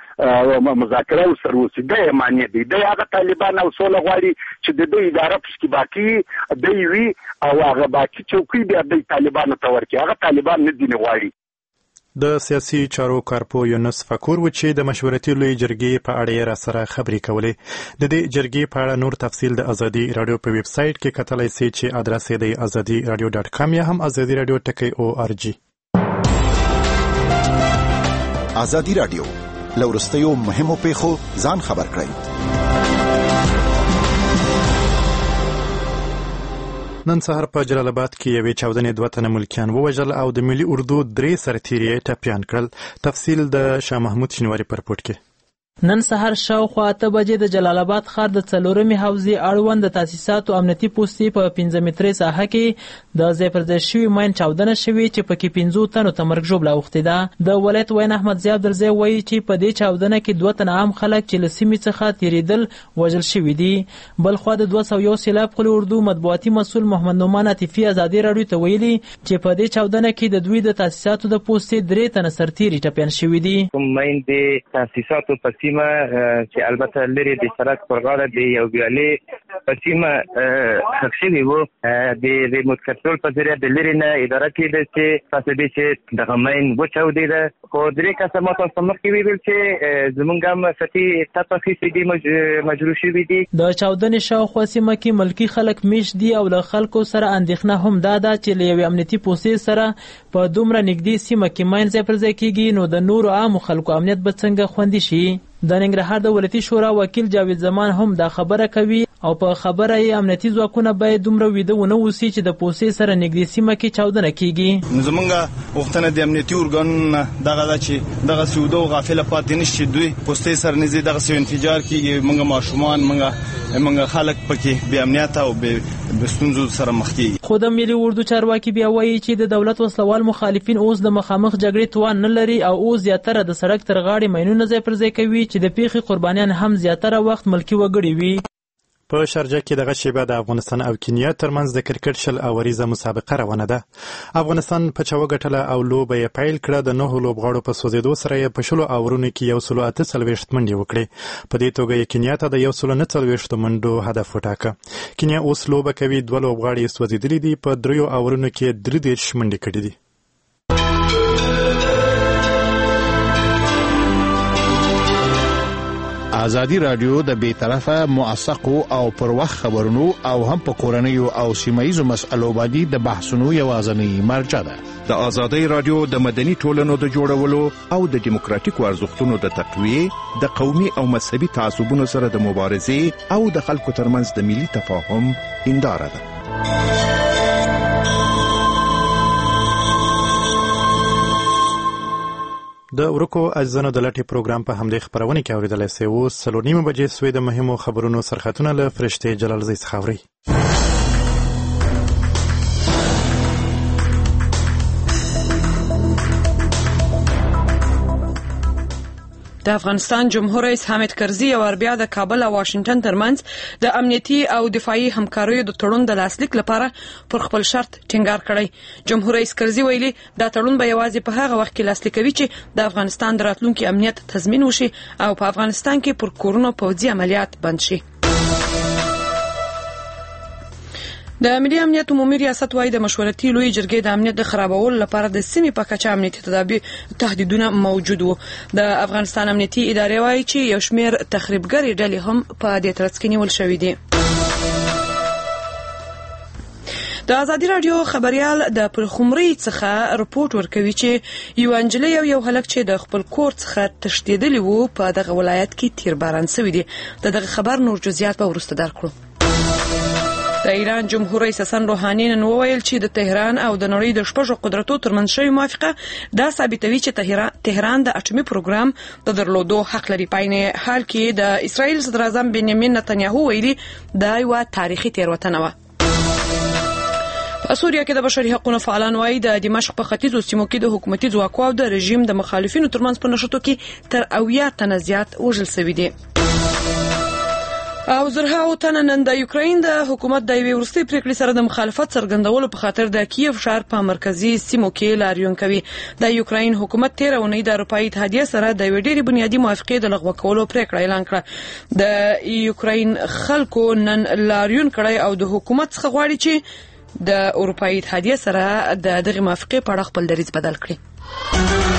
سمه مذاکره او سره وسي د معنی دی د هغه طالبان او سوله غواړي چې د دې اداره په باقي دی وی او هغه باقي چوکۍ بیا د طالبانو ته ورکړي هغه طالبان نه دي غواړي د سیاسي چارو کارپو یونس فکور و چې د مشورتي لوی جرګې په اړه را سره خبرې کولې د دې جرګې په اړه نور تفصیل د ازادي رادیو په ویب سټ کې کتلای شئ چې ادرس یې د ازادي رادیو ډاټ کام یا هم ازادي رادیو ټکی او ار جی ازادي رادیو لورستیو مهمو پیښو ځان خبر کړئ نن سهار په جلال آباد کې یوې چاودنې دوه تنه ملکیان ووژل او د ملي اردو درې سرتیري ټپیان کړل تفصیل د شاه محمود شینواري په رپورټ کې نن سهار شاوخوا اته بجې د جلال آباد ښار د څلورمې حوزې اړوند د تاسیساتو امنیتي پوستې په پنځه مترې ساحه کې د ځای پر ځای شوي ماین چاودنه شوې چې پکې پنځو تنو ته مرګ ژوبله اوښتې ده د ولایت وین احمد ضیا عبدالرزی وایي چې په دې چاودنه کې دوه تنه عام خلک چې له سیمې څخه تېرېدل وژل شوي دي بلخوا د دوه سوه یو سېلاب قل اردو مطبوعاتي مسؤل محمد نعمان عاطفي ازادي راډیو ته ویلي چې په دې چاودنه کې د دوی د تاسیساتو د پوستې درې تنه سرتیري ټپیان شوي دي ماین د تاسیساتو په سیمه چې البته لري د سړک پر غاړه د یو ویالې په سیمه ښخ شوي وو د ریموټ کنټرول په ذریعه د لرې نه اداره کېده چې تاسو دې چې دغه ماین وچاودېده خو درې کسه ما تاسو مخکې ویل چې زمونږ هم سطحي ټپ اخیستي دي مجروح شوي دي د چاودنې شاوخوا سیمه کې ملکي خلک میشت دي او له خلکو سره اندېښنه هم دا ده چې له یوې امنیتي پوستې سره په دومره نږدې سیمه کې ماین ځای پر ځای کېږي نو د نورو عامو خلکو امنیت به څنګه خوندي شي د ننګرهار د ولایتي شورا وکیل جاوید زمان هم دا خبره کوي او په خبره یې امنیتي ځواکونه باید دومره ویده ونه اوسي چې د پوستې سره نږدې سیمه کې چاودنه کیږي نو زمونږ غوښتنه د امنیتي ارګانونو دغه ده چې دغه سوده او غافله پاتې نشي چې دوی پوستې سره نږدې دغه سیو انفجار کیږي موږ ماشومان موږ موږ خلک پکې بې امنیته او بې ستونزو سره مخ کیږي خو د ملي اردو چارواکي بیا وایي چې د دولت وسلوال مخالفین اوس د مخامخ جګړې توان نه لري او اوس زیاتره د سړک تر غاړې ماینونه ځای پر ځای کوي چې د پیښې قربانیان هم زیاتره وخت ملکي وګړي وي په شارجه کې دغه شیبه د افغانستان او کینیا ترمنځ د کرکټ شل اوریزه مسابقه روانه ده افغانستان په چا وګټله او لوبه یې پیل کړه د نهو لوبغاړو په سوځېدو سره یې په شلو اورونو کې یو سلو اته څلوېښت منډې وکړې په دې توګه یې کینیا ته د یو سلو نه څلوېښتو منډو هدف وټاکه کینیا اوس لوبه کوي دوه لوبغاړي یې سوځېدلي دي په دریو اورونو کې درې دېرش منډې کړي دي ازادي رادیو د بیطرفه موثقو او پر وخت خبرونو او هم په کورنیو او سیمایي مسایلو باندې د بحثونو یوازنی مرجع ده. د ازادي رادیو د مدني ټولنو د جوړولو او د دیموکراتیکو ارزښتونو د تقویه، د قومي او مذهبي تعصبونو سره د مبارزې او د خلکو ترمنځ د ملي تفاهم هنداره ده. د ورکو اجزانو د لټي پروګرام په همدې خبرونه کې اوریدلای سي. و سلونیمه بجې سوي د مهمو خبرونو سرخطونه له فرشته جلال زئی څخه اوري. د افغانستان جمهور رئیس حامد کرزي او بیا د کابل او واشنگټن ترمنځ د امنیتي او دفاعي همکاریو د تړون د لاسلیک لپاره پر خپل شرط ټینګار کړی. جمهور رئیس کرزي ویلي دا تړون به یوازې په هغه وخت کې لاسلیک کوي چې د افغانستان د راتلونکي امنیت تضمین وشي او په افغانستان کې پر کورونو پوځي عملیات بند شي. د ملي امنیت عمومي ریاست وايي د مشورتي لوی جرګې د امنیت د خرابولو لپاره د سیمې په کچه امنیتي تدابیر تهدیدونه موجود وو. د افغانستان امنیتي ادارې وايي چې یو شمېر تخریبګرې ډلې هم په دې ترڅ کې نیول شوي دي. د ازادي رادیو خبريال د پرخمري څخه رپورت ورکوي چې یو انجلۍ او یو هلک چې د خپل کور څخه تښتېدلي وو په دغه ولایت کې تیرباران شوي دي. دغه خبر نور جزئیات به وروسته درکړو. د ایران جمهور رئیس حسن روحاني نن وویل چې د تهران او د نړۍ د شپږو قدرتو ترمنځ شوې موافقه دا ثابتوي چې تهران د اټومي پروګرام د درلودو حق لري. په عین حال کې د اسرائیل صدر اعظم بنیامین نتنیاهو ویلي دا یو تاریخي تېروتنه وه. په سوریه کې د بشري حقوقو فعالان وايي د دمشق په ختیځو سیمو کې د حکومتي ځواکو او د رژیم د مخالفینو ترمنځ په نښتو کې تر اویا تنه زیات وژل شوي دي. او زرهاو تنه نن د یوکرين د حکومت د یوې وروستۍ پریکړې سره د مخالفت څرګندولو په خاطر د کیف ښار په مرکزی سیمو کې لاریون کوي. د یوکرين حکومت تیر اونۍ د اروپאי اتحادیه سره د یوې ډېرې بنیادی موافقې د لغوه کولو پریکړه اعلان کړه. د یوکرين خلکو نن لاریون کړی او د حکومت څخه غواړي چې د اروپאי اتحادیه سره د دغه موافقې په اړه خپل دریځ بدل کړي.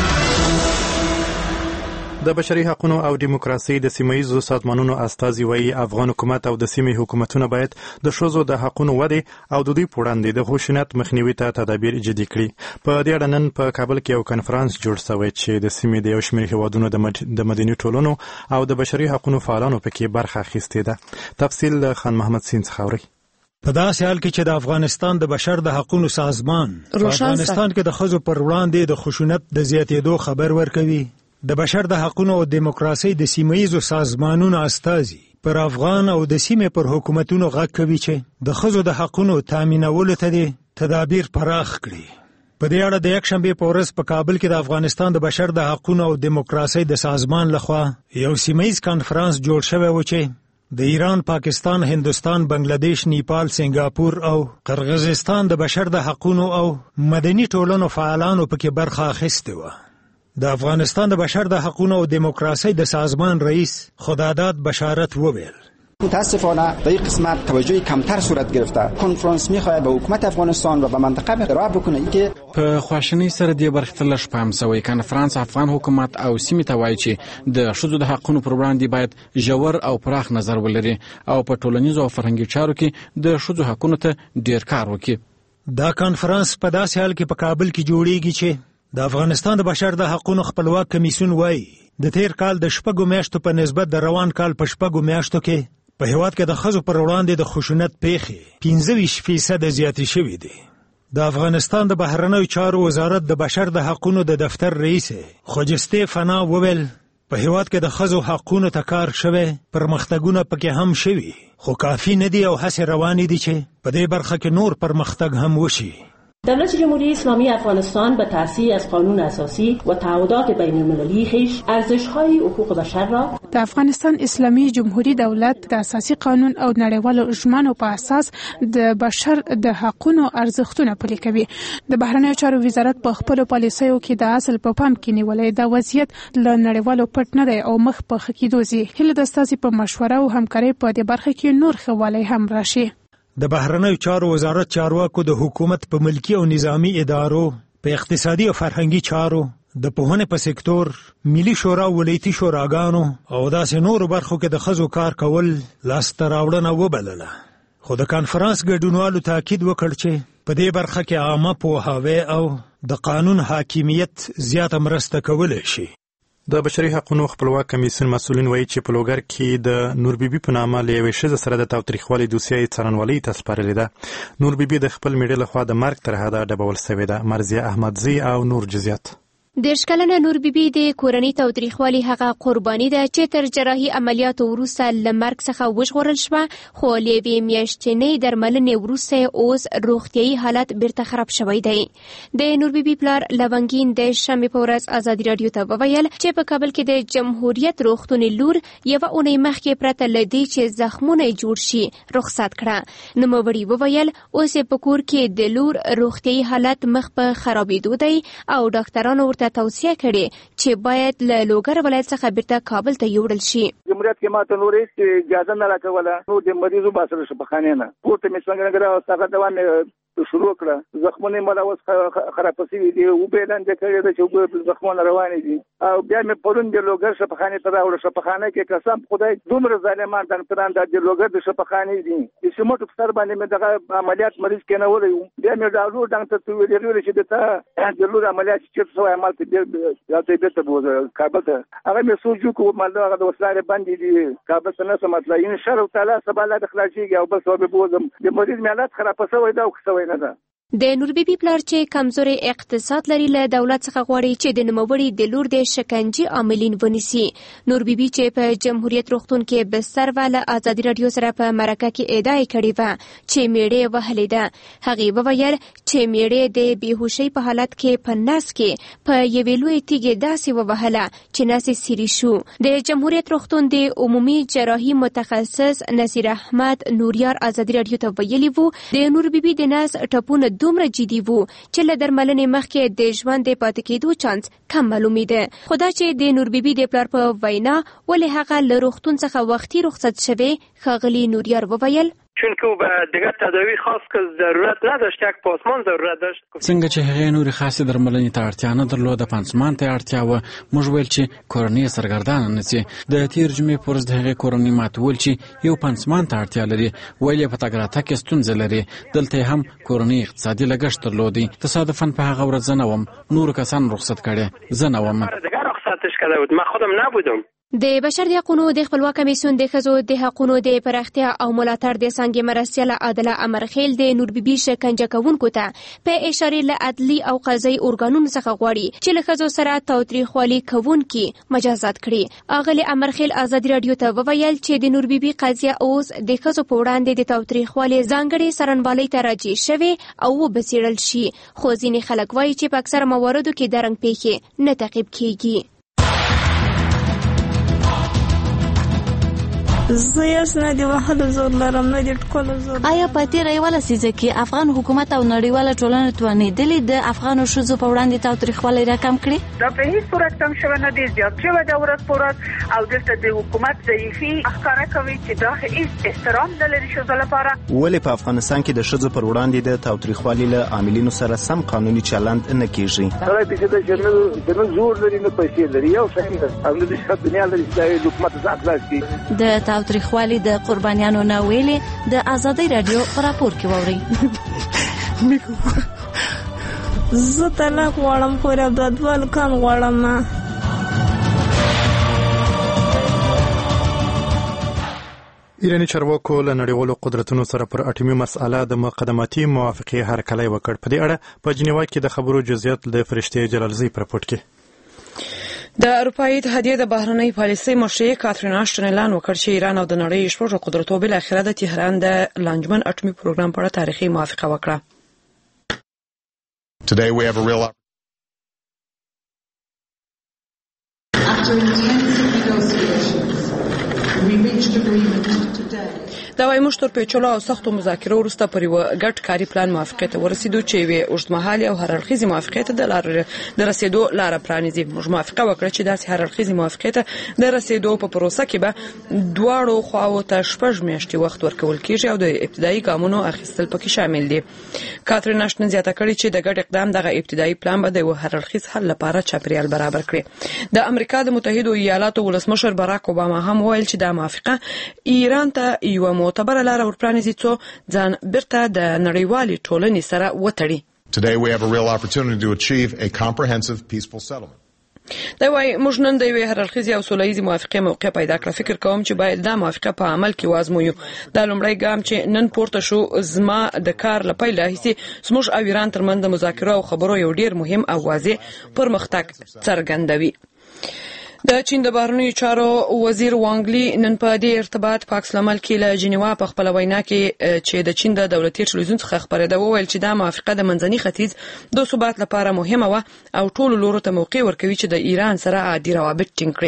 د بشري حقوقو او دیموکراسي د سیمایي سازمانونو استازي وایي افغان حکومت او د سیمې حکومتونه باید د ښځو د حقوقو وده او د دوی وړاندې د خشونت مخنیوي ته تدابیر جدي کړي. په دې اړه نن په کابل کې یو کنفرانس جوړ شوی چې د سیمې د یو شمېر هیوادونو د مدني ټولنو او د بشري حقوقو فعالانو پکې برخه اخیستې ده. تفصیل له خان محمد سین څخه اوري. په داسې حال کې چې د افغانستان د بشر د حقوقو سازمان په افغانستان کې د ښځو پر وړاندې د خشونت د زیاتېدو خبر ورکوي، د بشر د حقوقو او دیموکراسي د سیمایي سازمانونو استازي پر افغان او د سیمې پر حکومتونو غږ کوي چې د ښځو د حقوقو تامینولو ته تدابیر پراخ کړي. په دې اړه د یکشنبه په ورځ په کابل کې د افغانستان د بشر د حقوقو او دیموکراسي د سازمان لخوا یو سیمایي کانفرنس جوړ شوی و چې د ایران، پاکستان، هندوستان، بنگلاديش، نیپال، سنگاپور او قرغیزستان د بشر د حقوقو او مدني ټولنو فعالانو پکې برخه اخیسته و. د افغانستان د بشر د حقوقو او دیموکراسي د سازمان رئیس خداداد بشارت وویل متاسفانه به این قسمت توجه کمتر صورت گرفته. کنفرانس میخواد به حکومت افغانستان و به منطقه ارائه بکنه که په خواشنۍ سره د برخې تل شپام سوی کنفرانس افغان حکومت او سیمې ته وایي چې د ښځو د حقوقو پر وړاندې باید ژور او پراخ نظر ولري او په ټولنیزو او فرهنګي چارو کې د ښځو حقوقو ته ډیر کار وکړي. دا کنفرانس په داسې حال کې په کابل کې جوړیږي چې د افغانستان د بشر د حقوقو خپلواک کمیسیون وایي د تیر کال د شپږو میاشتو په نسبت د روان کال په شپږو میاشتو کې په هیواد کې د ښځو پر وړاندې د خشونت پیښې پنځه ویشت فیصده زیاتې شوې دي. د افغانستان د بهرنیو چارو وزارت د بشر د حقوقو د دفتر رئیس خوجسته فنا وویل په هیواد کې د ښځو حقوقو ته کار شوی، پرمختګونه پکې هم شوي، خو کافي نه دي او هڅې روانې دي چې په دې برخه کې نور پرمختګ هم وشي. دولت جمهوری اسلامی افغانستان به تأسیس از قانون اساسی و تعهدات بین المللی خویش ارزش‌های حقوق بشر را د افغانستان اسلامی جمهوری دولت د اساسي قانون او نړیوالو ژمنو په اساس د بشر د حقوقو ارزښتونه پلي کوي. د بهرنیو چارو وزارت په خپل پالیسیو کې د اصل په پام کې نیولې د وضعیت له نړیوالو پټ نه دی او مخ په خکېدو ځي. هله د استازي په مشوره او همکارۍ په دې برخه کې نور خواله هم راشي. د بهرنیو چارو وزارت چارواکو د حکومت په ملکی او نظامی ادارو، په اقتصادي او فرهنګي چارو، د پوهنې په سکتور، ملي شورا، ولایتي شوراګانو او داسې نورو برخو کې د ښځو کار کول لاسته راوړنه وبلله. خو د کانفرانس ګډونوالو تاکید وکړ چې په دې برخه کې عامه پوهاوی او د قانون حاکمیت زیاته مرسته کولی شي. د بشري حقوقو خپلواک کمیسیون مسؤلین وایي چې په لوګر کې د نور بیبي په نامه له یوې ښځې سره د تاوتریخوالي دوسیه څارنوالۍ ته سپارلې ده. نور بیبي د خپل میړه لخوا د مرګ تر حده ډبول سوې ده. مرضیه احمدزي او نور جزیات. دېرش کلنه نور بیبي د کورنۍ تاوتریخوالي هغه قرباني ده چې تر جراحي عملیاتو وروسته له مرګ څخه وژغورل شوه، خو له یوې میاشتنۍ درملنې وروسته اوس روغتیایي حالت بیرته خراب شوی دی. د نور بیبي پلار لونګین د شنبې په ورځ ازادي راډیو ته وویل چې په کابل کې د جمهوریت روغتون لور یوه اونۍ مخکې پرته له دې چې زخمونه جوړ شي رخصت کړه. نوموړي وویل اوس یې په کور کې د لور روغتیایي حالت مخ په خرابېدو دی او ډاکټرانو ورته توصیه کړې چې باید له لوګر ولایت څخه بیرته کابل ته یوړل شي. جمهوریت کې ماته نورې اجازه نه راکوله، نو د مریضو باسره شفاخانې نه پورته مې څنګه نه او هغه دوام شروع کړه. زخمونه مله اوس خراب شوي دي او به لاندې کړي د چې زخمونه روان دي او بیا مې پرون د لوګر شفاخانې ته راوړل. شفاخانه کې قسم خدای دومره ظالمان دن پران د لوګر د شفاخانې دي چې سمټ په سر باندې مې دغه عملیات مریض کې نه ولې بیا مې ډاکټر ډاکټر ته ویل چې دته د لوګر عملیات چې څه عمل ته یا ته به ته بوزه کابل ته هغه مې سوچو کو مله هغه د وسلاره باندې دي کابل ته نه سماتلا ان شاء الله تعالی سبا لا دخلاشي او بس به بوزم د مریض مالات خراب شوی دا او څه نه ده. د نور بیبي پلار چې کمزوري اقتصاد لري له دولت څخه غواړي چې د نوموړي د لور د شکنجې عاملین ونیسي. نور بیبي چې په جمهوریت روغتون کې بستر و له ازادي راډیو سره په مرکه کې ادعا کړې و چې میړه وهلې ده. هغې وویل چې میړه د بیهوشۍ په حالت کې په نس کې په یوې لوی تیږې داسې ووهله چې نس یې سیري شو. د جمهوریت روغتون د عمومي جراحي متخصص نصیر احمد نوریار ازادي راډیو ته ویلي وو د نور بیبي د نس ټپونه دومره جدي وو چې له درملنې مخکې د ژوند د پاتې کېدو چانس کم معلومېده. خو دا چې د نور بیبي د پلار په وینا ولې هغه له روغتون څخه وختي رخصت شوی، ښاغلي نوریار وویل چون که به دیگه تداوی خاص که ضرورت نداشت، یک پاسمان ضرورت داشت. څنګه چې هغه نوري خاصه درملنې ته اړتیا نه درلوده، پانسمان ته اړتیا و. موږ ویل چې کورنۍ سرګردانه نشي. د تیر جمعې پرز د هغه کورنۍ ماتول چې یو پانسمان ته اړتیا لري، ویل په تګراته کې ستونزه لري. دلته هم کورنۍ اقتصادي لګښت درلودي. تصادفاً په هغه ورځ نه وم، نور کسان رخصت کړي، زه نه وم. دیگه رخصتش کرده بود، من خودم نبودم. د بشر د حقوقو د خپلواک کمیسیون د ښځو د حقوقو د پراختیا او ملاتړ د څنګه مرستیال عادله امرخیل د نور بیبي شکنجه کوونکو ته په اشاره له عدلي او قضایي ارګانونو څخه غواړي چې له ښځو سره تاوتریخوالي کوونکي مجازات کړي. اغلی امرخیل ازادي راډیو ته وویل چې د نور بیبي قضیه اوس د ښځو په وړاندې د تاوتریخوالي ځانګړي څارنوالۍ ته راجع شوی او وبڅېړل شي، خو ځینې خلک وایي چې په اکثره مواردو کې د رنګ پیښې نه تعقیب کیږي. زه یې نه دی وهلو زور لرم، نه دی ټکولو زور. آیا په تېره یوه لسیزه کې افغان حکومت او نړیواله ټولنه توانېدلې د افغانو ښځو په وړاندې تاوتریخوالی راکم کړي؟ دا په هېڅ صورت کم شوی نه دی، زیات شوی دی ورځ په ورځ او دلته د حکومت ضعیفي ښکاره کوي چې دا هېڅ احترام نه لري ښځو لپاره. ولې په افغانستان کې د ښځو پر وړاندې د تاوتریخوالي له عاملینو سره سم قانوني چلند نه کېږي؟ سړی پسې د جنرال جنرال زور لري، نه پیسې لري، یو شی ده او نه د شته دنیا لري چې حکومت ځان خلاص کړي. د تاوتریخوالي د قربانیانو نه ویلې د ازادۍ راډیو په راپور کې واورئ. زه طلاق غواړم خو رابطوال کم غواړم. ایراني چارواکو له نړیوالو قدرتونو سره پر اټومي مسأله د مقدماتي موافقې هرکلی وکړ. په دې اړه په جنیوا کې د خبرو جزئیات د فرشتې جلالزی پر پورت کې. د اروپایي اتحادیې د بهرنۍ پالیسۍ مشرې کاترین آشټن اعلان وکړ چې ایران او د نړۍ شپږو قدرتونو بالاخره د تهران د لانجمن اټومي پروګرام په اړه تاریخي موافقه وکړه. Today we have a real After intensive negotiations, we reached agreement today. دا وايي موږ تر پیچلو او سختو مذاکرو وروسته پر یو ګډ کاري پلان موافقې ته ورسېدو چې یوې اوږدمهالې او هراړخیزې موافقې ته د لار د رسېدو لاره پرانیزي. موږ موافقه وکړه چې داسې هراړخیزې موافقې ته د رسېدو په پروسه کې به دواړو خواو ته شپږ میاشتې وخت ورکول کېږي او د ابتدایي ګامونو اخیستل پکې شامل دي. کاترین اشټن زیاته کړې چې د ګډ اقدام دغه ابتدایي پلان به د یو هراړخیز حل لپاره چاپیریال برابر کړي. د امریکا د متحدو ایالاتو ولسمشر باراک اوباما هم وویل چې دا موافقه ایران ته یو معتبره لار ورپرانیزي څو ځان بیرته د نړیوالې ټولنې سره وتړي. Today we have a real opportunity to achieve a comprehensive peaceful settlement. دا وايي موږ نن د یوې هراړخیزې او سوله ییزې موافقې موقع پیدا کړه. فکر کوم چې باید دا موافقه په عمل کې وازمویو. دا لومړی ګام چې نن پورته شو زما د کار له پیل راهیسې زموږ او ایران ترمنځ د مذاکرو او خبرو یو ډیر مهم او واضح پرمختګ څرګندوي. د چین د بهرنیو چارو وزیر وانګلی نن په دې ارتباط په عکس العمل کې له جنیوا په خپل وینا کې چې د چین د دولتي تلویزیون څخه خبرېده وویل چې دا موافقه د منځني ختیځ د ثبات لپاره مهمه وه او ټولو لورو ته موقع ورکوي چې د ایران سره عادي روابط ټینګ کړي.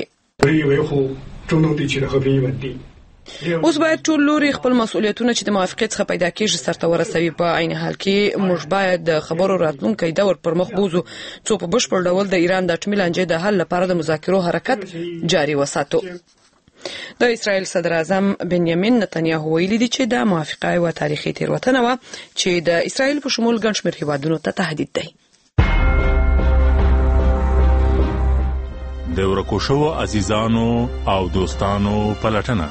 اوس باید ټول لوري خپل مسؤلیتونه چې د موافقې څخه پیدا کېږي سرته ورسوي. په عین حال کې موږ باید د خبرو راتلونکی دور پر مخ بوزو څو په بشپړ ډول د ایران د اټومي لانجې د حل لپاره د مذاکرو حرکت جاري وساتو. د اسرائیل صدر اعظم بنیامین نتنیاهو ویلي دی چې دا موافقه یوه تاریخي تېروتنه وه چې د اسرائیل په شمول ګڼ شمېر هیوادونو ته تهدید دی. د ورکو شوو عزیزانو او دوستانو پلټنه.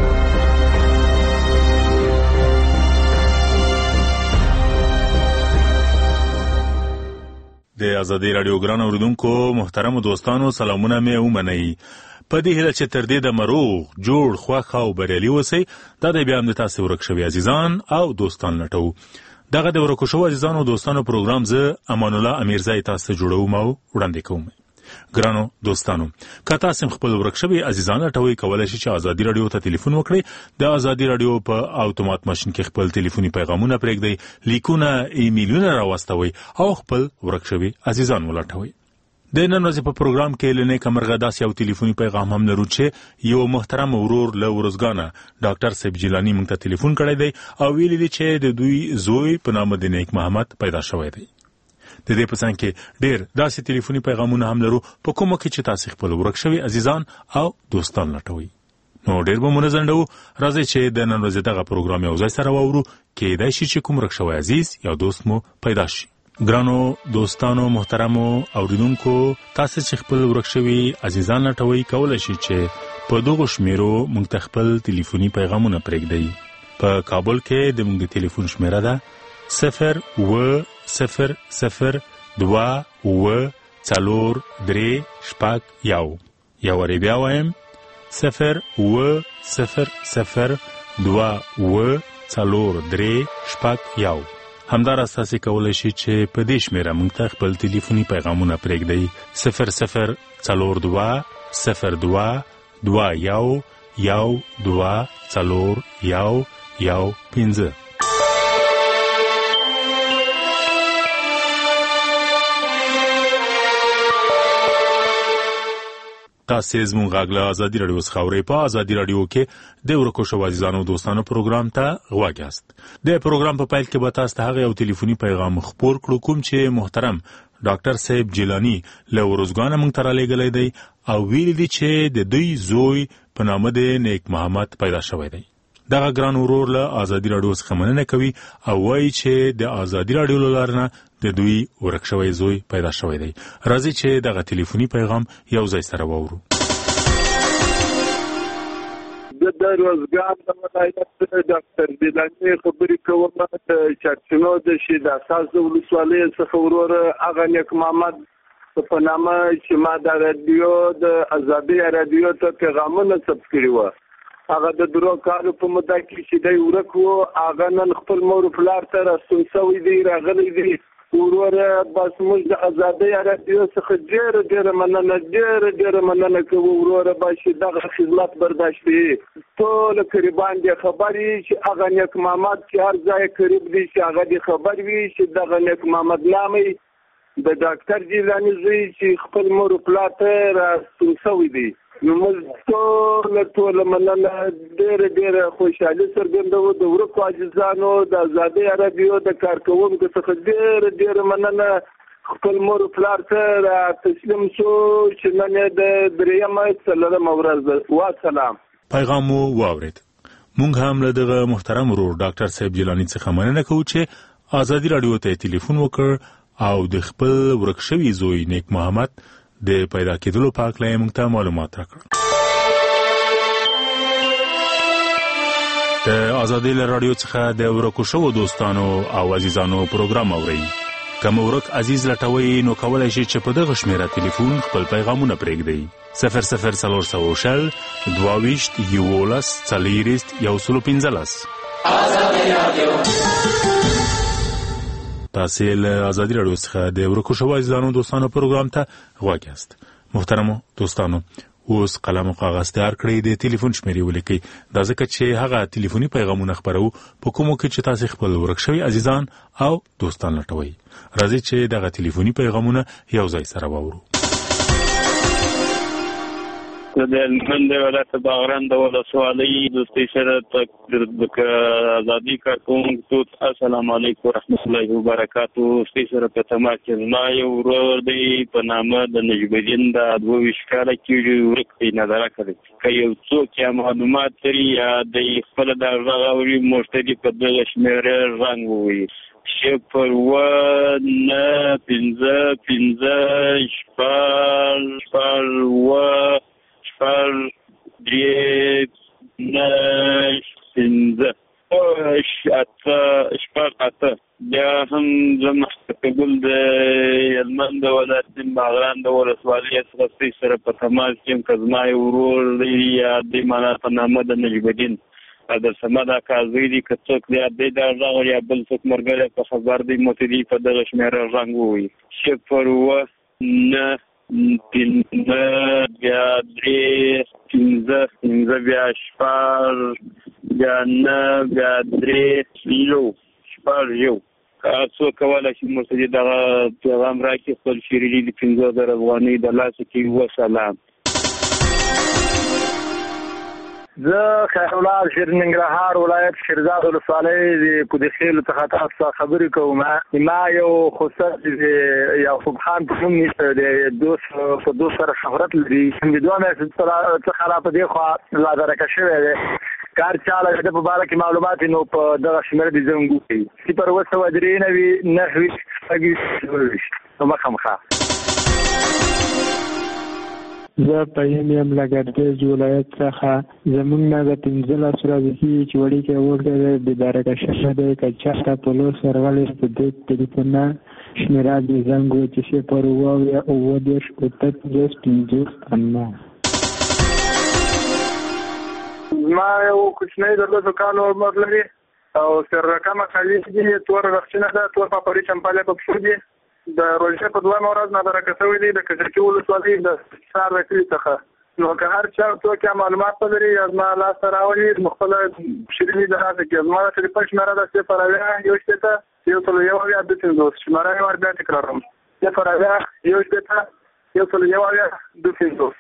د آزادۍ راډیو ګران اوریدونکو محترم دوستانو سلامونه مې ومنئ. په دې هیله چې تر دې د مروغ جوړ خوښ او بریالي اوسئ. دا د بیا هم د تاسې ورک شوي عزیزان او دوستان لټوو. دغه د ورکو شوو عزیزانو او دوستانو پروګرام زه امان الله امیرزی تاسو ته جوړوم او وړاندې کوم. ګرانو دوستانو که تاسو خپل ورک شوي عزیزان لټوئ کولی شئ چې ازادي راډیو ته ټلیفون وکړئ. د ازادي راډیو په اتومات ماشین کې خپل ټلیفوني پیغامونه پرېږدئ، لیکونه ایمیلونه راواستوئ او خپل ورک شوي عزیزان ولټوئ. د نن ورځې په پروګرام کې له نیکه مرغه داسې یو ټلیفوني پیغام هم لرو چې یو محترم ورور له ورزګانه ډاکټر صاحب جیلانی موږ ته ټلیفون کړی دی او ویلي دی چې د دوی زوی په نامه د نیک محمد پیدا شوی دی. د دې په څنګ کې ډېر داسې ټلیفوني پیغامونه هم لرو په کومو کې چې تاسې خپل ورک شوي عزیزان او دوستان لټوئ. نو ډېر به مو نه ځنډوو، راځئ چې د نن ورځې دغه پروګرام یو ځای سره واورو. کیدای شي چې کوم ورک شوی عزیز یا دوست مو پیدا شي. ګرانو دوستانو محترمو اوریدونکو تاسو چې خپل ورک شوي عزیزان لټوئ کولی شئ چې په دغو شمیرو موږ ته خپل ټلیفوني پیغامونه پرېږدئ. په کابل کې د موږ د ټلیفون شمیره ده صفر اوه صفر صفر دوه اوه څلور درې شپږ یو. یو وارې بیا وایم صفر اوه صفر صفر دوه اوه څلور درې شپږ یو. همداراز تاسې کولی شئ چې په دې شمیره موږ ته خپل ټلیفوني پیغامونه پرېږدئ صفر صفر څلور دوه صفر دوه دوه یو یو دوه څلور یو یو پنځه. تاسې زموږ غږ له ازادي راډیو څخه اورئ. په ازادي راډیو کې د ورکو شوو عزیزانو او دوستانو پروګرام ته غوږ یاست. د پروګرام په پیل کې به تاسو ته هغه یو ټلیفوني پیغام خپور کړو کوم چې محترم ډاکټر صاحب جیلانی له ورزګانه موږ ته رالیږلی دی او ویلي دي چې د دوی زوی په نامه د نیک محمد پیدا شوی دی. دغه ګران ورور له ازادي راډیو څخه مننه کوي او وایي چې د ازادي راډیو له لارې نه د دوی ورک شوی زوی پیدا شوی دی. راځئ چې دغه ټلیفوني پیغام یو ځای سره واورو. د روزګان د ولایت ډاکټر جیلانی خبرې کوم د چارچنو د شي د اساس د ولسوالۍ څخه ورور هغه نیک محمد په نامه چې ما د رادیو د ازادي راډیو ته پیغامونه ثبت کړي وو. هغه د درو کالو په موده کې چې دی ورک وو هغه نن خپل مور پلار ته راستون شوی دی راغلی دی. وروره بس موږ د ازادۍ راډیو څخه ډېره ډېره مننه ډېره ډېره مننه کوو. وروره به چې دغه خدمت برداشت وي ټول قریبان دې خبر وي چې هغه نیک محمد چې هر ځای قریب دی چې هغه دې خبر وي چې دغه نیک محمد نامې د ډاکټر جیلانی زوی چې خپل مور پلار ته راستون شوی دی. نو موږ ټول ټول مننه ډېر ډېر خوشحالي څرګندوو د ورکو عاجزانو د ازادۍ عربیو د کارکوونکو څخه ډېر ډېر مننه خپل مور پلار ته تسلیم شو چې نن یې د درېیمه څلورمه ورځ ده. والسلام. پیغام مو واورید. مونږ هم له دغه محترم ورور ډاکټر صاحب جیلانی څخه مننه کوو چې ازادي راډیو ته ټلیفون وکړ او د خپل ورک شوي زوی نیک محمد د پیدا کېدلو په اړه یې موږ ته معلومات راکړل. د ازادي راډیو څخه د ورکو شوو دوستانو او عزیزانو پروګرام اورئ. کوم ورک عزیز لټوي نو کولای شئ چې په دغه شمیره ټلیفون خپل پیغامونه پرېږدئ. صفر صفر څلور سوه شل دوه ویشت یوولس څلېرویشت یو سل پنځلس. ازادي راډیو. تاسو له ازادي راډیو څخه د ورکو شوو عزیزانو دوستانو پروګرام ته غوږ یاست. محترمو دوستانو، اوس قلم او کاغذ تیار کړئ، د ټلیفون شمیرې ولیکئ. دا ځکه چې هغه ټلیفوني پیغامونه خپرو په کومو کې چې تاسو خپل ورک شوي عزیزان او دوستان لټوئ. راځئ چې دغه ټلیفوني پیغامونه یو ځای سره واورو. د هلمند ولایت باغران د ولسوالۍ دوستۍ سره د ازادي کارکوونکو السلام علیکم ورحمت الله وبرکاتو. دوستۍ سره په تماس کې زما یو ورور دی په نامه د نجم الدین د دوه ویشت کاله کېږي ورک دی نظره کړی. که یو څوک یا معلومات لري یا د خپله د غږ اوري مشتري په دغه شمېره رنګ ووایي. صفر اووه نهه پنځه پنځه شپږ شپږ اووه شپږ درې نهه پنځه اته شپږ اته. بیا هم زه مستقبل د هلمند ولایت باغران د ولسوالۍ څخه سره په تماس کې یم. که زما یو ورور دی یا د معنا په نامه د نجم الدین د سمد اکازوی دی، که څوک دی دی دا غږ یا بل څوک ملګری په خبر دی متدي په دغه شمېره رنګ ووایي. صفر اووه نهه پنځه بیا درې پنځه پنځه بیا شپږ بیا نهه بیا درې یو شپږ یو. که څوک کولی شي مرتدي دغه پیغام راکړي خپل شیریني د پنځه زره افغانۍ د لاسه کې. وسلام. زه خیر الله شیر ننګرهار ولایت شیرزاد ولسوالۍ د کودخیل څخه تاسو سره خبرې کوم. ما یو خصوص یعقوب خان په نوم د دوست په دوست سره شهرت لري. امیدوار یم څخه را په دې خوا لادرکه شوی دی. کار چاله د په باره کې معلومات نو په دغه شمېره دي زنګ وکړي. صفر اوه سوه درې نوي نهه ویشت شپږ ویشت څلور ویشت. نو مخامخا زه په یم یم له ګردیز ولایت څخه زموږ نه د پنځلس ورځې کېږي چې وړوکی وړکی دی بېدارکه شوی دی. که چاته په لوس ورغلی په دې ټلیفون نه شمېره دې زنګ و چې صفر اووه اویا اووه دېرش اته پنځوس پنځوس نهه. زما یو کوچنی د دوه کالو عمر لري او سر رقمه خالص دي. تور رخچینه ده، تور پاپړي چمپالې په پښو دي. د روژې په دویمه ورځ نادرکه شوی دی د کجکي ولسوالۍ د ښار د کلي څخه. نو که هر چا څوک یا معلومات ولري یا زما لاسته راولي نو خپله شیریني د لاسه کړي. زما د ټلیفون شمېره ده صفر اویا یو شپېته یو سل یو اویا دوه پنځوس. شمېره یې ور بیا تکراروم. صفر اویا یو شپېته یو سل یو اویا دوه پنځوس.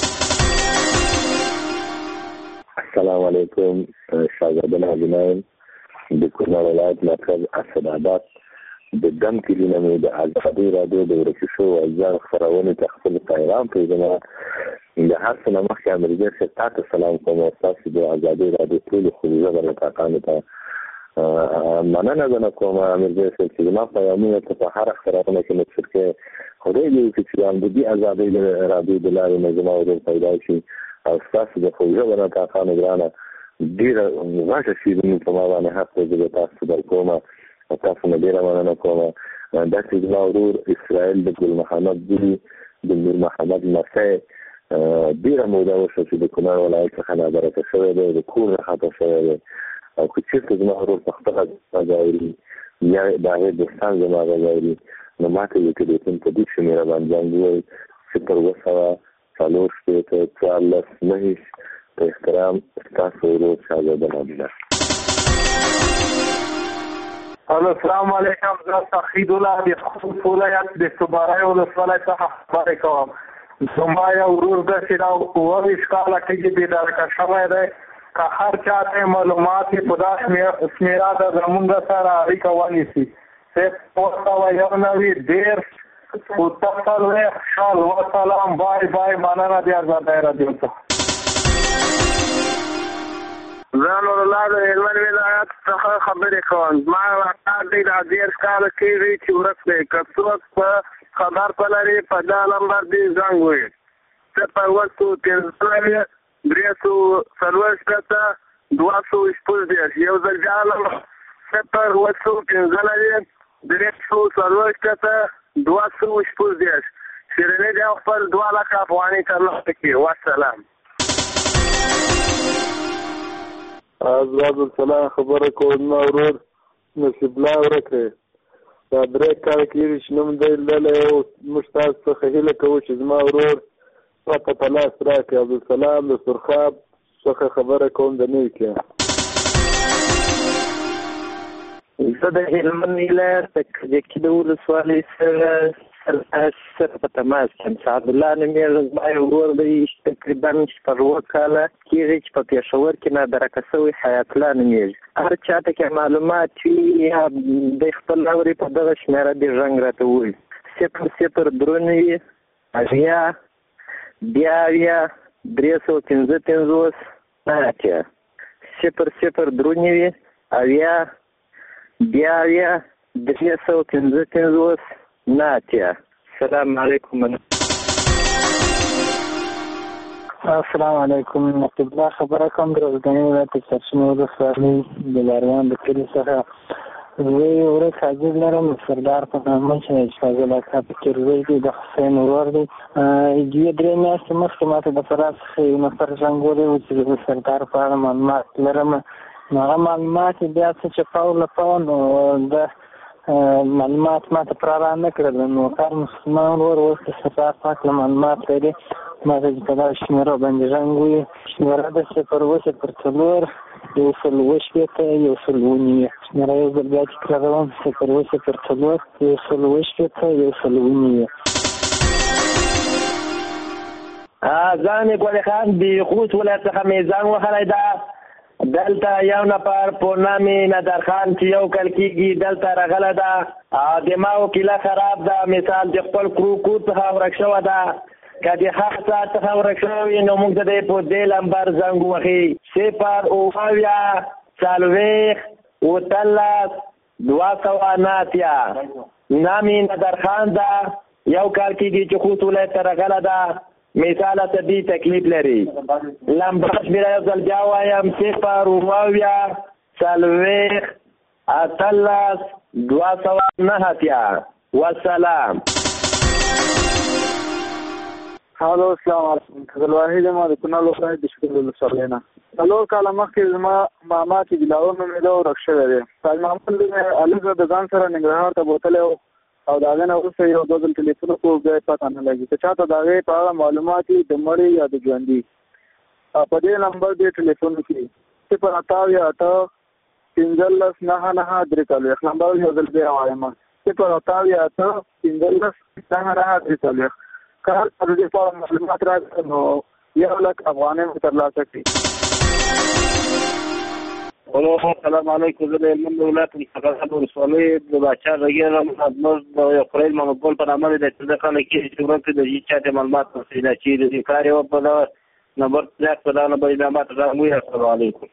السلام علیکم. شهزاده ناظمین د کونړ ولایت مرکز اسداباد د دم کلیونه مې د ازادي راډیو د ورکو شوو عزیزانو خپرونې ته خپل پیغام پرېږدم. د هر څه نه مخکې امریکا صاحب تا ته سلام کوم او ستاسو د ازادي راډیو ټولو خلوزه رفاقانو ته مننه زنه کوم. امریکا صاحب چې زما پیغامونه ته په هره خپرونه کې نشر کې خدای دې وکړي چې هم د دې ازادي راډیو د لارې نه زما ورور پیدا شي او ستاسو د خلوزه رفاقانو ګرانه ډېره غټه شیریني په ما باندې حق دی زه تاسو در کومه. تاسو نه ډېره مننه کومه. داسې زما ورور اسرائیل د ګل محمد ګلي د نور محمد لمسی ډېره موده وشوه چې د کونړ ولایت څخه نادرکه شوی دی، د کور نه خطا شوی دی. او که چېرته زما ورور په خپله غږ اوري یا د هغې دوستان زما غږ اوري نو ما ته یې ټلیفون په دې شمېره باندې زنګ ووایي صفر اوه سوه څلور شپېته څوارلس نهه ویشت. په احترام ستاسو ورور شهزاده ناظم. السلام علیکم. زه سخید الله د خوست ولایت د صبارای ولسوالۍ څخه خبرې کوم. زما یو ورور داسې دا اووه ویشت کاله کېږي بېدرکه شوی دی که هر چا ته معلومات یې په دا شمېره ده زمونږ سره اړیکه ونیسي صفر اوه سوه یو نوي دېرش اوته څلوېښت شل وسلام بای بای مننه د ازادۍ راډیو څخه. زه نور الله د هلمند ولایت څخه خبرې کوم. زما کار دی دا دېرش کاله کېږي چې ورک دی. که څوک په خبر په لري په دا نمبر دې زنګ ووهي صفر اوه سوه پنځه نوي درې سوه څلوېښت شپېته دوه سوه شپږ دېرش. یو ځل بیا نمبر صفر اوه سوه پنځه نوي درې سوه څلوېښت شپېته دوه سوه شپږ دېرش. شیریني بیا خپل دوه لکه افغانۍ ترلاسه کړي. والسلام. آزاد السلام خبره کوم. زما ورور نصیب الله ورک دی. دا درې کاله کېږي چې نوم دی للی او موږ تاسو څخه هیله کوو چې زما ورور پته په لاس راکړي. عبدالسلام د سرخاب څخه خبره کوم د نوي کې. زه د هلمند ولایت د کجکي د ولسوالۍ سره سره په تماس کې سعدالله نومېږم. زما یو ورور دی تقریبا شپږ اووه کاله کېږي چې په پېښور کې نادرکه شوی حیات الله نومېږي. هر چاته کې معلومات وي یا د خپل اوري په دغه شمېره دې زنګ راته ووایي صفر صفر درې نوي اویا بیا اویا درې سوه پنځه پنځوس نهه اتیا صفر صفر درې نوي اویا بیا اویا درې سوه پنځه پنځوس نه اتیا. السلام علیکم. السلام علیکم. نقیب الله خبره کوم د روزګاني ولایت د سرچینو ولسوالۍ د لاریان د کلي څخه. زه یو ورځ حاضر لرم سردار په نامه چې فاضل اکا پکې روی دی د حسین ورور دی. دوې درې میاشتې مخکې ما ته د فراه څخه یو نفر زنګ ولی و چې د سردار په اړه معلومات لرم. نو هغه معلومات یې بیا څه چپاو لپاو نو د معلومات ما ته پراره نه کړل. نو کار مسلمان ورور اوس د سردار پاک له معلومات لري. ما ته چې په دغه شمېره باندې زنګ ووایي. شمېره د صفر اوه صفر څلور یو سل اوه شپېته یو سل اوه نوي. شمېره یو ځل بیا تکراروم صفر اوه صفر څلور یو سل اوه شپېته یو سل اوه نوي. ځان ګل خان د خوست ولایت څخه مې زنګ وهلی ده. دلته یو نفر په نام نادر خان چې یو کال کېږي دلته راغلی ده. دماغو کیله خراب ده. مثال د خپل کرو کور څخه ورک شوی ده. که د هغه څه څخه ورک شوی نو موږ ته د په دې لمبر زنګ ووهي صفر اوه اویا څلوېښت اوولس دوه سوه نه اتیا. نام یې نادر خان ده. یو کال کېږي چې خوست ولایت ته راغلی ده. مثال طبي تکلیف لري. لمبر شمېره یو ځل بیا وایم صفر اوه اویا څلوېښت اتلس دوه سوه نه اتیا. والسلام. هلو السلام علیکم. عبدالواحد ما د کونړ ولایت د شکر ولسوالۍ نه. څلور کاله مخکې زما ماما چې بلاور نومېده او ورک شوی دی. تاج محمد هلکه د ځان سره ننګرهار ته بوتلی و او د هغې نه وروسته یو دوه ځل ټلیفون وکړو بیا یې پته نه لګي. که چاته د هغې په اړه معلومات وي د مړي یا د ژوندي په دې نمبر دې ټلیفون وکړي صفر اته اویا اته پنځلس نهه نهه درې څلوېښت. نمبر یو ځل بیا وایم صفر اته اویا اته پنځلس نهه نهه درې څلوېښت. که هر څه د دې په اړه معلومات راکړي نو یو لک افغانۍ مو ترلاسه کړي. الو السلام علیکم. زه د هلمند ولایت د سرحد ولسوالۍ د باچا غږېږم. زموږ د یو خلیل محمد ګل په نامه د پنځه کاله کېږي چې ورک د هېچ چا ته معلومات نشي نه چې د کار یو په دغه نمبر زیات په دغه نمبر بیا ما ته زنګ ووایي. السلام علیکم.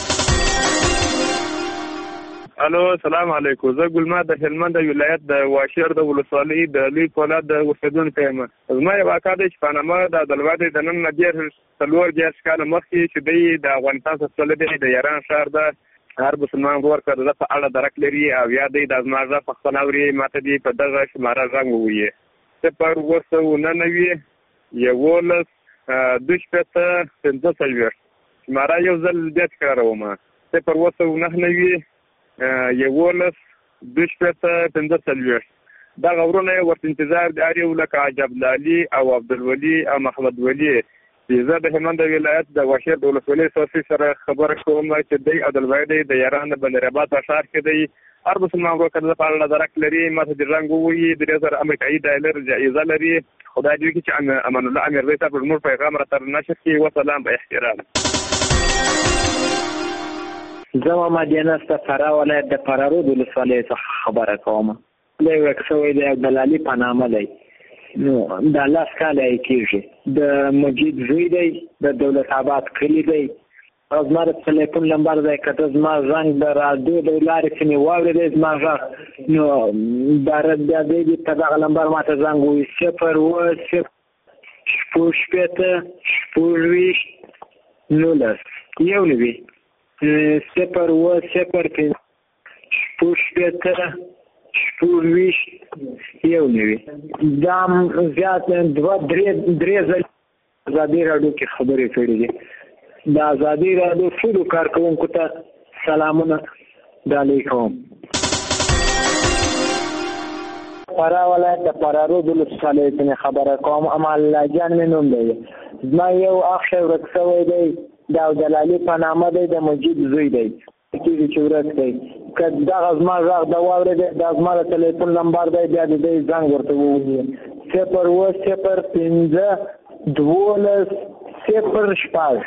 الو السلام علیکم. زه ګلما د هلمند ولایت د واشیر د ولسوالۍ د لوی پولاد د اوسېدونکی یم. زما یو اکا دی چې په نامه د عبدالواحد د نن نه ډېر څلور دېرش کاله مخکې چې دی د افغانستان څخه تللی دی د ایران ښار ده. هر مسلمان ورور که د ده په اړه درک لري او یا دی د زما غږ په خپل اوري ما ته دې په دغه شماره زنګ ووایي صفر اوه سوه نه نوي یولس دوه شپېته پنځه څلوېښت. شماره یو ځل بیا تکراروم صفر اوه سوه نه نوي یولس دوه شپېته پنځه څلوېښت. دغه ورونه یې ورته انتظار دی هر یو لکه عجب لالي او عبدالولي او محمد ولي. زه د هلمند ولایت د واشیر د ولسوالۍ ساسي سره خبره کوم چې دی عبدالواحد د ایران د بندرآباد په ښار کې دی. هر مسلمان ورور که د ده په اړه درک لري ما ته دې رنګ ووایي. درې زره امریکایي ډالر جایزه لري. خدای دې وکړي چې امان الله امیرزی صاحب زموږ پیغام راته نشر کړي. وسلام په احترام. زه محمد ینس د فراه ولایت د فراه رود ولسوالۍ څخه خبره کوم. دی ورک شوی دی او دلالي په نامه دی. نو دا لاس کاله یې کېږي. د مجید زوی دی، د دولت آباد کلي دی. او زما د ټلیفون نمبر دی، که ته زما زنګ د راډیو د لارې چې مې واورېدی زما غږ، نو دا بیا دی ته دغه نمبر ما ته زنګ ووایي صفر اووه صفر شپږ شپېته شپږویشت نولس یو نوي صفر اووه صفر پنځه شپږ شپېته شپږویشت یو نوي. دا زیات دوه درې درې ځلې ازادي راډیو کې خبرې کړې دي. د ازادي راډیو ټولو کارکوونکو ته سلامونه ډالۍ کوم. فراه ولایت د فراه رود ولسوالۍ څخه خبره کوم. امان الله جان مې نوم دی. زما یو اخ ورک شوی دی، دا دلالي په نامه دی، د مجید زوی دی. کېږي چې ورک دی. که دغه زما غږ د واورېدی، دا زما د ټلیفون نمبر دی، بیا د دی زنګ ورته ووهي صفر اووه صفر پنځه دولس صفر شپږ.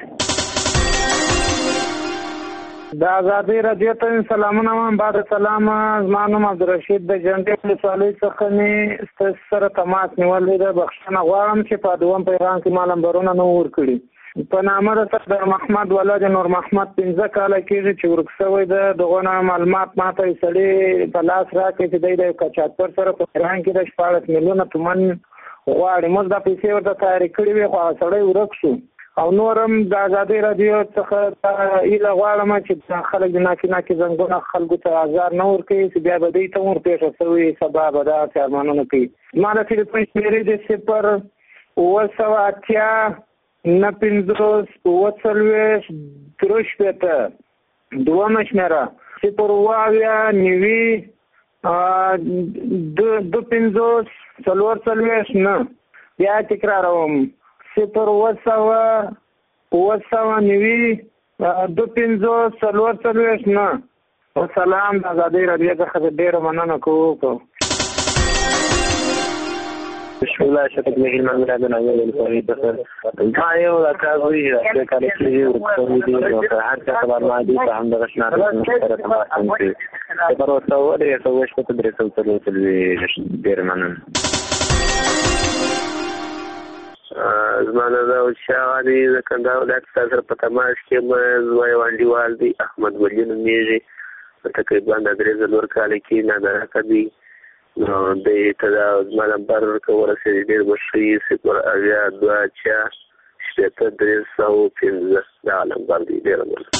د ازادي راډیو ته سلامونه وایم. بعد سلام، زما نوم عبدالرشید د جنډې ولسوالۍ څخه مې ستاسو سره تماس نیولی ده. بخښنه غواړم چې په دویم پیغام کې ما نمبرونه نه ورکړي. په نامه د سردار محمد ولد نور محمد پنځه کاله کېږي چې ورک شوی ده. دغه معلومات ما ته یې سړي په لاس راکړي چې دی د قاچاقبر سره په ایران کې د شپاړس میلیونه تومن غواړي. موږ دا پیسې ورته تیارې کړې وې، خو هغه سړی ورک شو. او نورم د ازادي راډیو څخه ایله غواړم چې خلک د ناکي ناکي زنګونه خلکو ته ازار نه ورکوي، چې بیا به دوی ته ورپېښه شوي سبا به داسې ارمانونه کوي. زما د ټلیفون شمېرې د صفر اووه سوه اتیا نه پنځوس اووه څلوېښت درې شپېته دومه شمېره صفر اووه اویا نوي دو پنځوس څلور څلوېښت نه. بیا تکراروم صفر اووه سوه اووه سوه نوي دو پنځوس څلور څلوېښت نه. وسلام. د ازادۍ راډیو څخه ډېره مننه کوو. بسم الله شکر مهیر محمد عبد العزیز الفاروقی څخه ما یو راکاږي چې کله چې ورکوي دي نو که هر څه خبر ما دي په همدغه شنه سره تماس کوي. پر اوسه ولې څه وشو ته درې څو څلور ډېر مننه. زمانه دا شاعر دی د کندهار ولایت سره په تماس کې مې زوی وانډیوال دی احمد ولی نومیږي. تقریبا د درې څلور کال کې نه درکه دی. نو د ته زما نمبر ورسېدی ډېر مشي صفر اویا دوه چا شپېته درې سوه پنځه دا نمبر دی. ډېر مننه.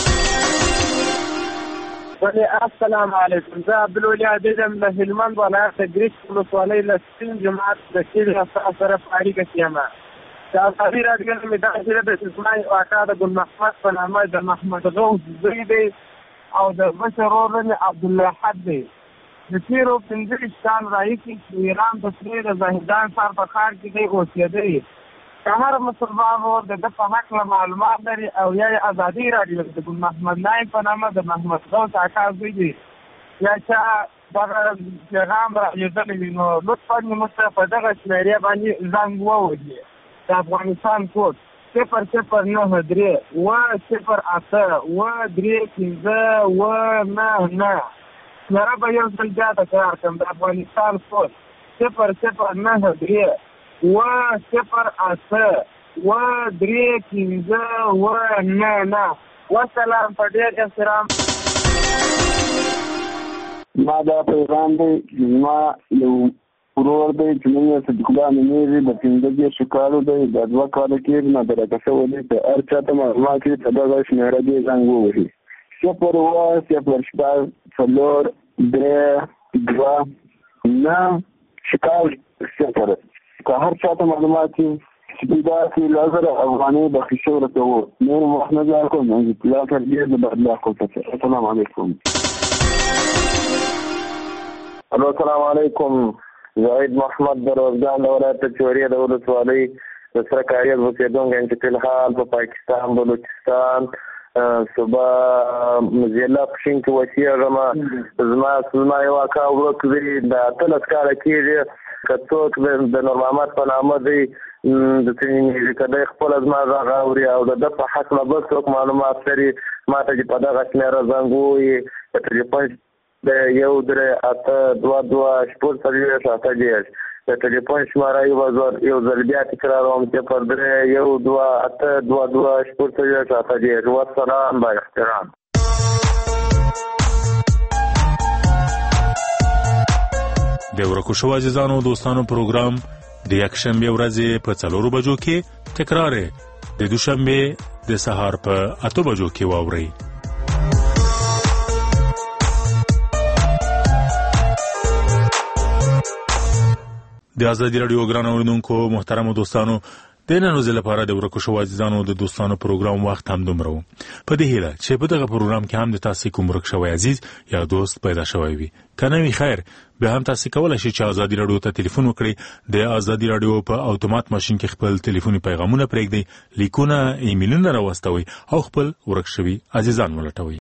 السلام علیکم. زه عبدالولي عبید یم له هلمند ولایت د ګریک ولسوالۍ له سپین جومات د شیر استاد سره په اړیکه کې یم. د ازادي راډیو نه مې داسې ده چې زما یو اکا د ګل محمد په نامه د محمد غوث زوی دی او د مشر ورور مې عبدالله حد دی. د تېرو پنځه ویشت کال راهیسې د ایران په سرې د زاهدان ښار په ښار کې دی اوسېدی. که هر مسلمان ورور د ده په هکله معلومات لري او یا یې ازادي راډیو د ګل محمد نایم په نامه د محمد غوث اکا زوی دی یا چا دغه پیغام رالیږلی وي نو لطفا موږ ته په دغه شمېرې باندې زنګ ووهي. د افغانستان کوډ صفر صفر نهه درې اووه صفر اته اووه درې پنځه اووه نهه نهه. شمېره به یو ځل بیا تکرار کړم. د افغانستان کوډ صفر صفر نهه درې اووه صفر اته اووه درې پنځه اووه نهه نهه. وسلام. په ډېر احترام. ما دا پیغام دی زما یو ورور دی چې نوم یې صدیق الله نومېږي. د پنځه دېرشو کالو دی. د دوه کاله کېږي نه درکه شوی دی. که هر چا ته معلومات وي په دغه شمېره دې زنګ ووهي صفر اووه صفر شپږ څلور درې دوه نهه شپږ صفر. که هر چا ته معلومات وي چې پیدا کړي لس زره افغانۍ بخښي ورکوو. نور وخت نه ضایع کوم. الله تربیه د بدلا کوم. السلام علیکم. الو السلام علیکم. زاهد محمد د روزګان د ولایت چوریا د ولسوالۍ د سره کاریز اوسېدونکی یم چې فی الحال په پاکستان بلوچستان صوبه ضلع پښین کې اوسېږم. زما زما یو اکا ورک دی. د اتلس کاله کېږي کڅوک د نور محمد په نامه دی د تنین کده خپل از ما غاوري او د په حق لا بس څوک معلومات لري ماته چې په دغه شمېره زنګوي د ټلیفون د یو درې اته دوه دوه شپږ څلوېښت اته دېرش د ټلیفون شماره یو ځل بیا تکراروم چې پر درې یو دوه اته دوه دوه شپږ څلوېښت اته دېرش والسلام با احترام. د ورکو شو عزیزانو دوستانو پروګرام د یکشنبه ورځې په څلورو بجو کې تکرار د دوشنبه د سهار په اته بجو کې واوري. د ازادي رادیو ګران اوریدونکو محترم دوستانو د نن ورځې لپاره د ورکو شو عزیزانو د دوستانو پروګرام وخت هم دومره و. په دې هیله چې په دغه پروګرام کې هم د تاسو کوم ورک شوی عزیز یا دوست پیدا شوی وي. کنه وی خیر به هم تاسو کولای شئ چې ازادي رادیو ته ټلیفون وکړئ. د ازادي رادیو په اتومات ماشين کې خپل ټلیفوني پیغامونه پرېږدئ، لیکونه ایمیلونه راوستوئ او خپل ورک شوی عزیزان ولټوئ.